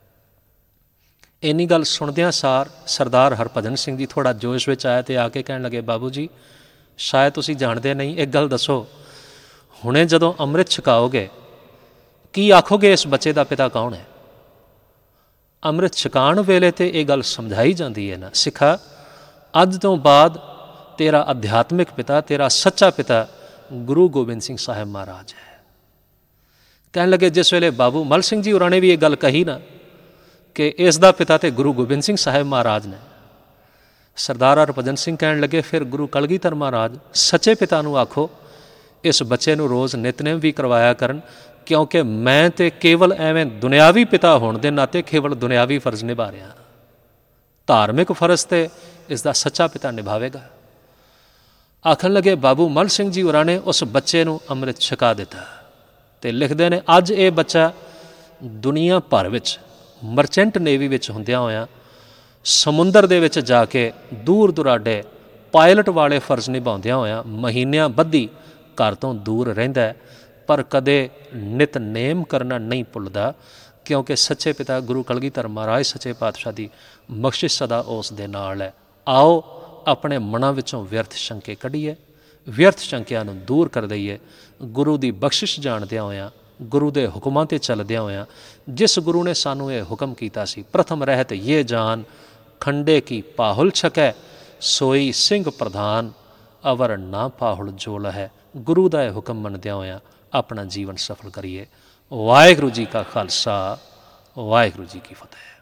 [SPEAKER 1] ਇੰਨੀ ਗੱਲ ਸੁਣਦਿਆਂ ਸਾਰ ਸਰਦਾਰ ਹਰਭਜਨ ਸਿੰਘ ਜੀ ਥੋੜ੍ਹਾ ਜੋਸ਼ ਵਿੱਚ ਆਇਆ ਅਤੇ ਆ ਕੇ ਕਹਿਣ ਲੱਗੇ, ਬਾਬੂ ਜੀ ਸ਼ਾਇਦ ਤੁਸੀਂ ਜਾਣਦੇ ਨਹੀਂ, ਇੱਕ ਗੱਲ ਦੱਸੋ, ਹੁਣੇ ਜਦੋਂ ਅੰਮ੍ਰਿਤ ਛਕਾਓਗੇ ਕੀ ਆਖੋਗੇ ਇਸ ਬੱਚੇ ਦਾ ਪਿਤਾ ਕੌਣ ਹੈ? ਅੰਮ੍ਰਿਤ ਛਕਾਉਣ ਵੇਲੇ ਤਾਂ ਇਹ ਗੱਲ ਸਮਝਾਈ ਜਾਂਦੀ ਹੈ ਨਾ, ਸਿੱਖਾ ਅੱਜ ਤੋਂ ਬਾਅਦ ਤੇਰਾ ਅਧਿਆਤਮਿਕ ਪਿਤਾ, ਤੇਰਾ ਸੱਚਾ ਪਿਤਾ ਗੁਰੂ ਗੋਬਿੰਦ ਸਿੰਘ ਸਾਹਿਬ ਮਹਾਰਾਜ ਹੈ। ਕਹਿਣ ਲੱਗੇ, ਜਿਸ ਵੇਲੇ ਬਾਬੂ ਮੱਲ ਸਿੰਘ ਜੀ ਹੋਰਾਂ ਨੇ ਵੀ ਇਹ ਗੱਲ ਕਹੀ ਨਾ ਕਿ ਇਸ ਦਾ ਪਿਤਾ ਤੇ ਗੁਰੂ ਗੋਬਿੰਦ ਸਿੰਘ ਸਾਹਿਬ ਮਹਾਰਾਜ ਨੇ, ਸਰਦਾਰ ਹਰਭਜਨ ਸਿੰਘ ਕਹਿਣ ਲੱਗੇ, ਫਿਰ ਗੁਰੂ ਕਲਗੀਧਰ ਮਹਾਰਾਜ ਸੱਚੇ ਪਿਤਾ ਨੂੰ ਆਖੋ ਇਸ ਬੱਚੇ ਨੂੰ ਰੋਜ਼ ਨਿਤਨੇਮ ਵੀ ਕਰਵਾਇਆ ਕਰਨ, ਕਿਉਂਕਿ ਮੈਂ ਤੇ ਕੇਵਲ ਐਵੇਂ ਦੁਨਿਆਵੀ ਪਿਤਾ ਹੋਣ ਦੇ ਨਾਤੇ ਕੇਵਲ ਦੁਨਿਆਵੀ ਫਰਜ਼ ਨਿਭਾ ਰਿਹਾ, ਧਾਰਮਿਕ ਫਰਜ਼ ਤੇ ਇਸ ਦਾ ਸੱਚਾ ਪਿਤਾ ਨਿਭਾਵੇਗਾ। ਆਖਣ ਲੱਗੇ, ਬਾਬੂ ਮੱਲ ਸਿੰਘ ਜੀ ਹੋਰਾਂ ਨੇ ਉਸ ਬੱਚੇ ਨੂੰ ਅੰਮ੍ਰਿਤ ਛਕਾ ਦਿੱਤਾ ਅਤੇ ਲਿਖਦੇ ਨੇ, ਅੱਜ ਇਹ ਬੱਚਾ ਦੁਨੀਆ ਭਰ ਵਿੱਚ ਮਰਚੈਂਟ ਨੇਵੀ ਵਿੱਚ ਹੁੰਦਿਆਂ ਹੋਇਆਂ ਸਮੁੰਦਰ ਦੇ ਵਿੱਚ ਜਾ ਕੇ ਦੂਰ ਦੁਰਾਡੇ ਪਾਇਲਟ ਵਾਲੇ ਫਰਜ਼ ਨਿਭਾਉਂਦਿਆਂ ਹੋਇਆਂ ਮਹੀਨਿਆਂ ਬੱਧੀ ਘਰ ਤੋਂ ਦੂਰ ਰਹਿੰਦਾ, ਪਰ ਕਦੇ ਨਿਤਨੇਮ ਕਰਨਾ ਨਹੀਂ ਭੁੱਲਦਾ, ਕਿਉਂਕਿ ਸੱਚੇ ਪਿਤਾ ਗੁਰੂ ਕਲਗੀਧਰ ਮਹਾਰਾਜ ਸੱਚੇ ਪਾਤਸ਼ਾਹ ਦੀ ਬਖਸ਼ਿਸ਼ ਸਦਾ ਉਸ ਦੇ ਨਾਲ ਹੈ। ਆਓ ਆਪਣੇ ਮਨਾਂ ਵਿੱਚੋਂ ਵਿਅਰਥ ਸ਼ੰਕੇ ਕੱਢੀਏ, ਵਿਅਰਥ ਸ਼ੰਕਿਆਂ ਨੂੰ ਦੂਰ ਕਰ ਦਈਏ, ਗੁਰੂ ਦੀ ਬਖਸ਼ਿਸ਼ ਜਾਣਦਿਆਂ ਹੋਇਆਂ, ਗੁਰੂ ਦੇ ਹੁਕਮਾਂ 'ਤੇ ਚੱਲਦਿਆਂ ਹੋਇਆਂ, ਜਿਸ ਗੁਰੂ ਨੇ ਸਾਨੂੰ ਇਹ ਹੁਕਮ ਕੀਤਾ ਸੀ, ਪ੍ਰਥਮ ਰਹਿਤ ਇਹ ਜਾਨ ਖੰਡੇ ਕੀ ਪਾਹੁਲ ਛਕੈ, ਸੋਈ ਸਿੰਘ ਪ੍ਰਧਾਨ ਅਵਰ ਨਾ ਪਾਹੁਲ ਜੋਲ ਹੈ, ਗੁਰੂ ਦਾ ਇਹ ਹੁਕਮ ਮੰਨਦਿਆਂ ਹੋਇਆਂ ਆਪਣਾ ਜੀਵਨ ਸਫਲ ਕਰੀਏ। ਵਾਹਿਗੁਰੂ ਜੀ ਕਾ ਖਾਲਸਾ, ਵਾਹਿਗੁਰੂ ਜੀ ਕੀ ਫਤਿਹ।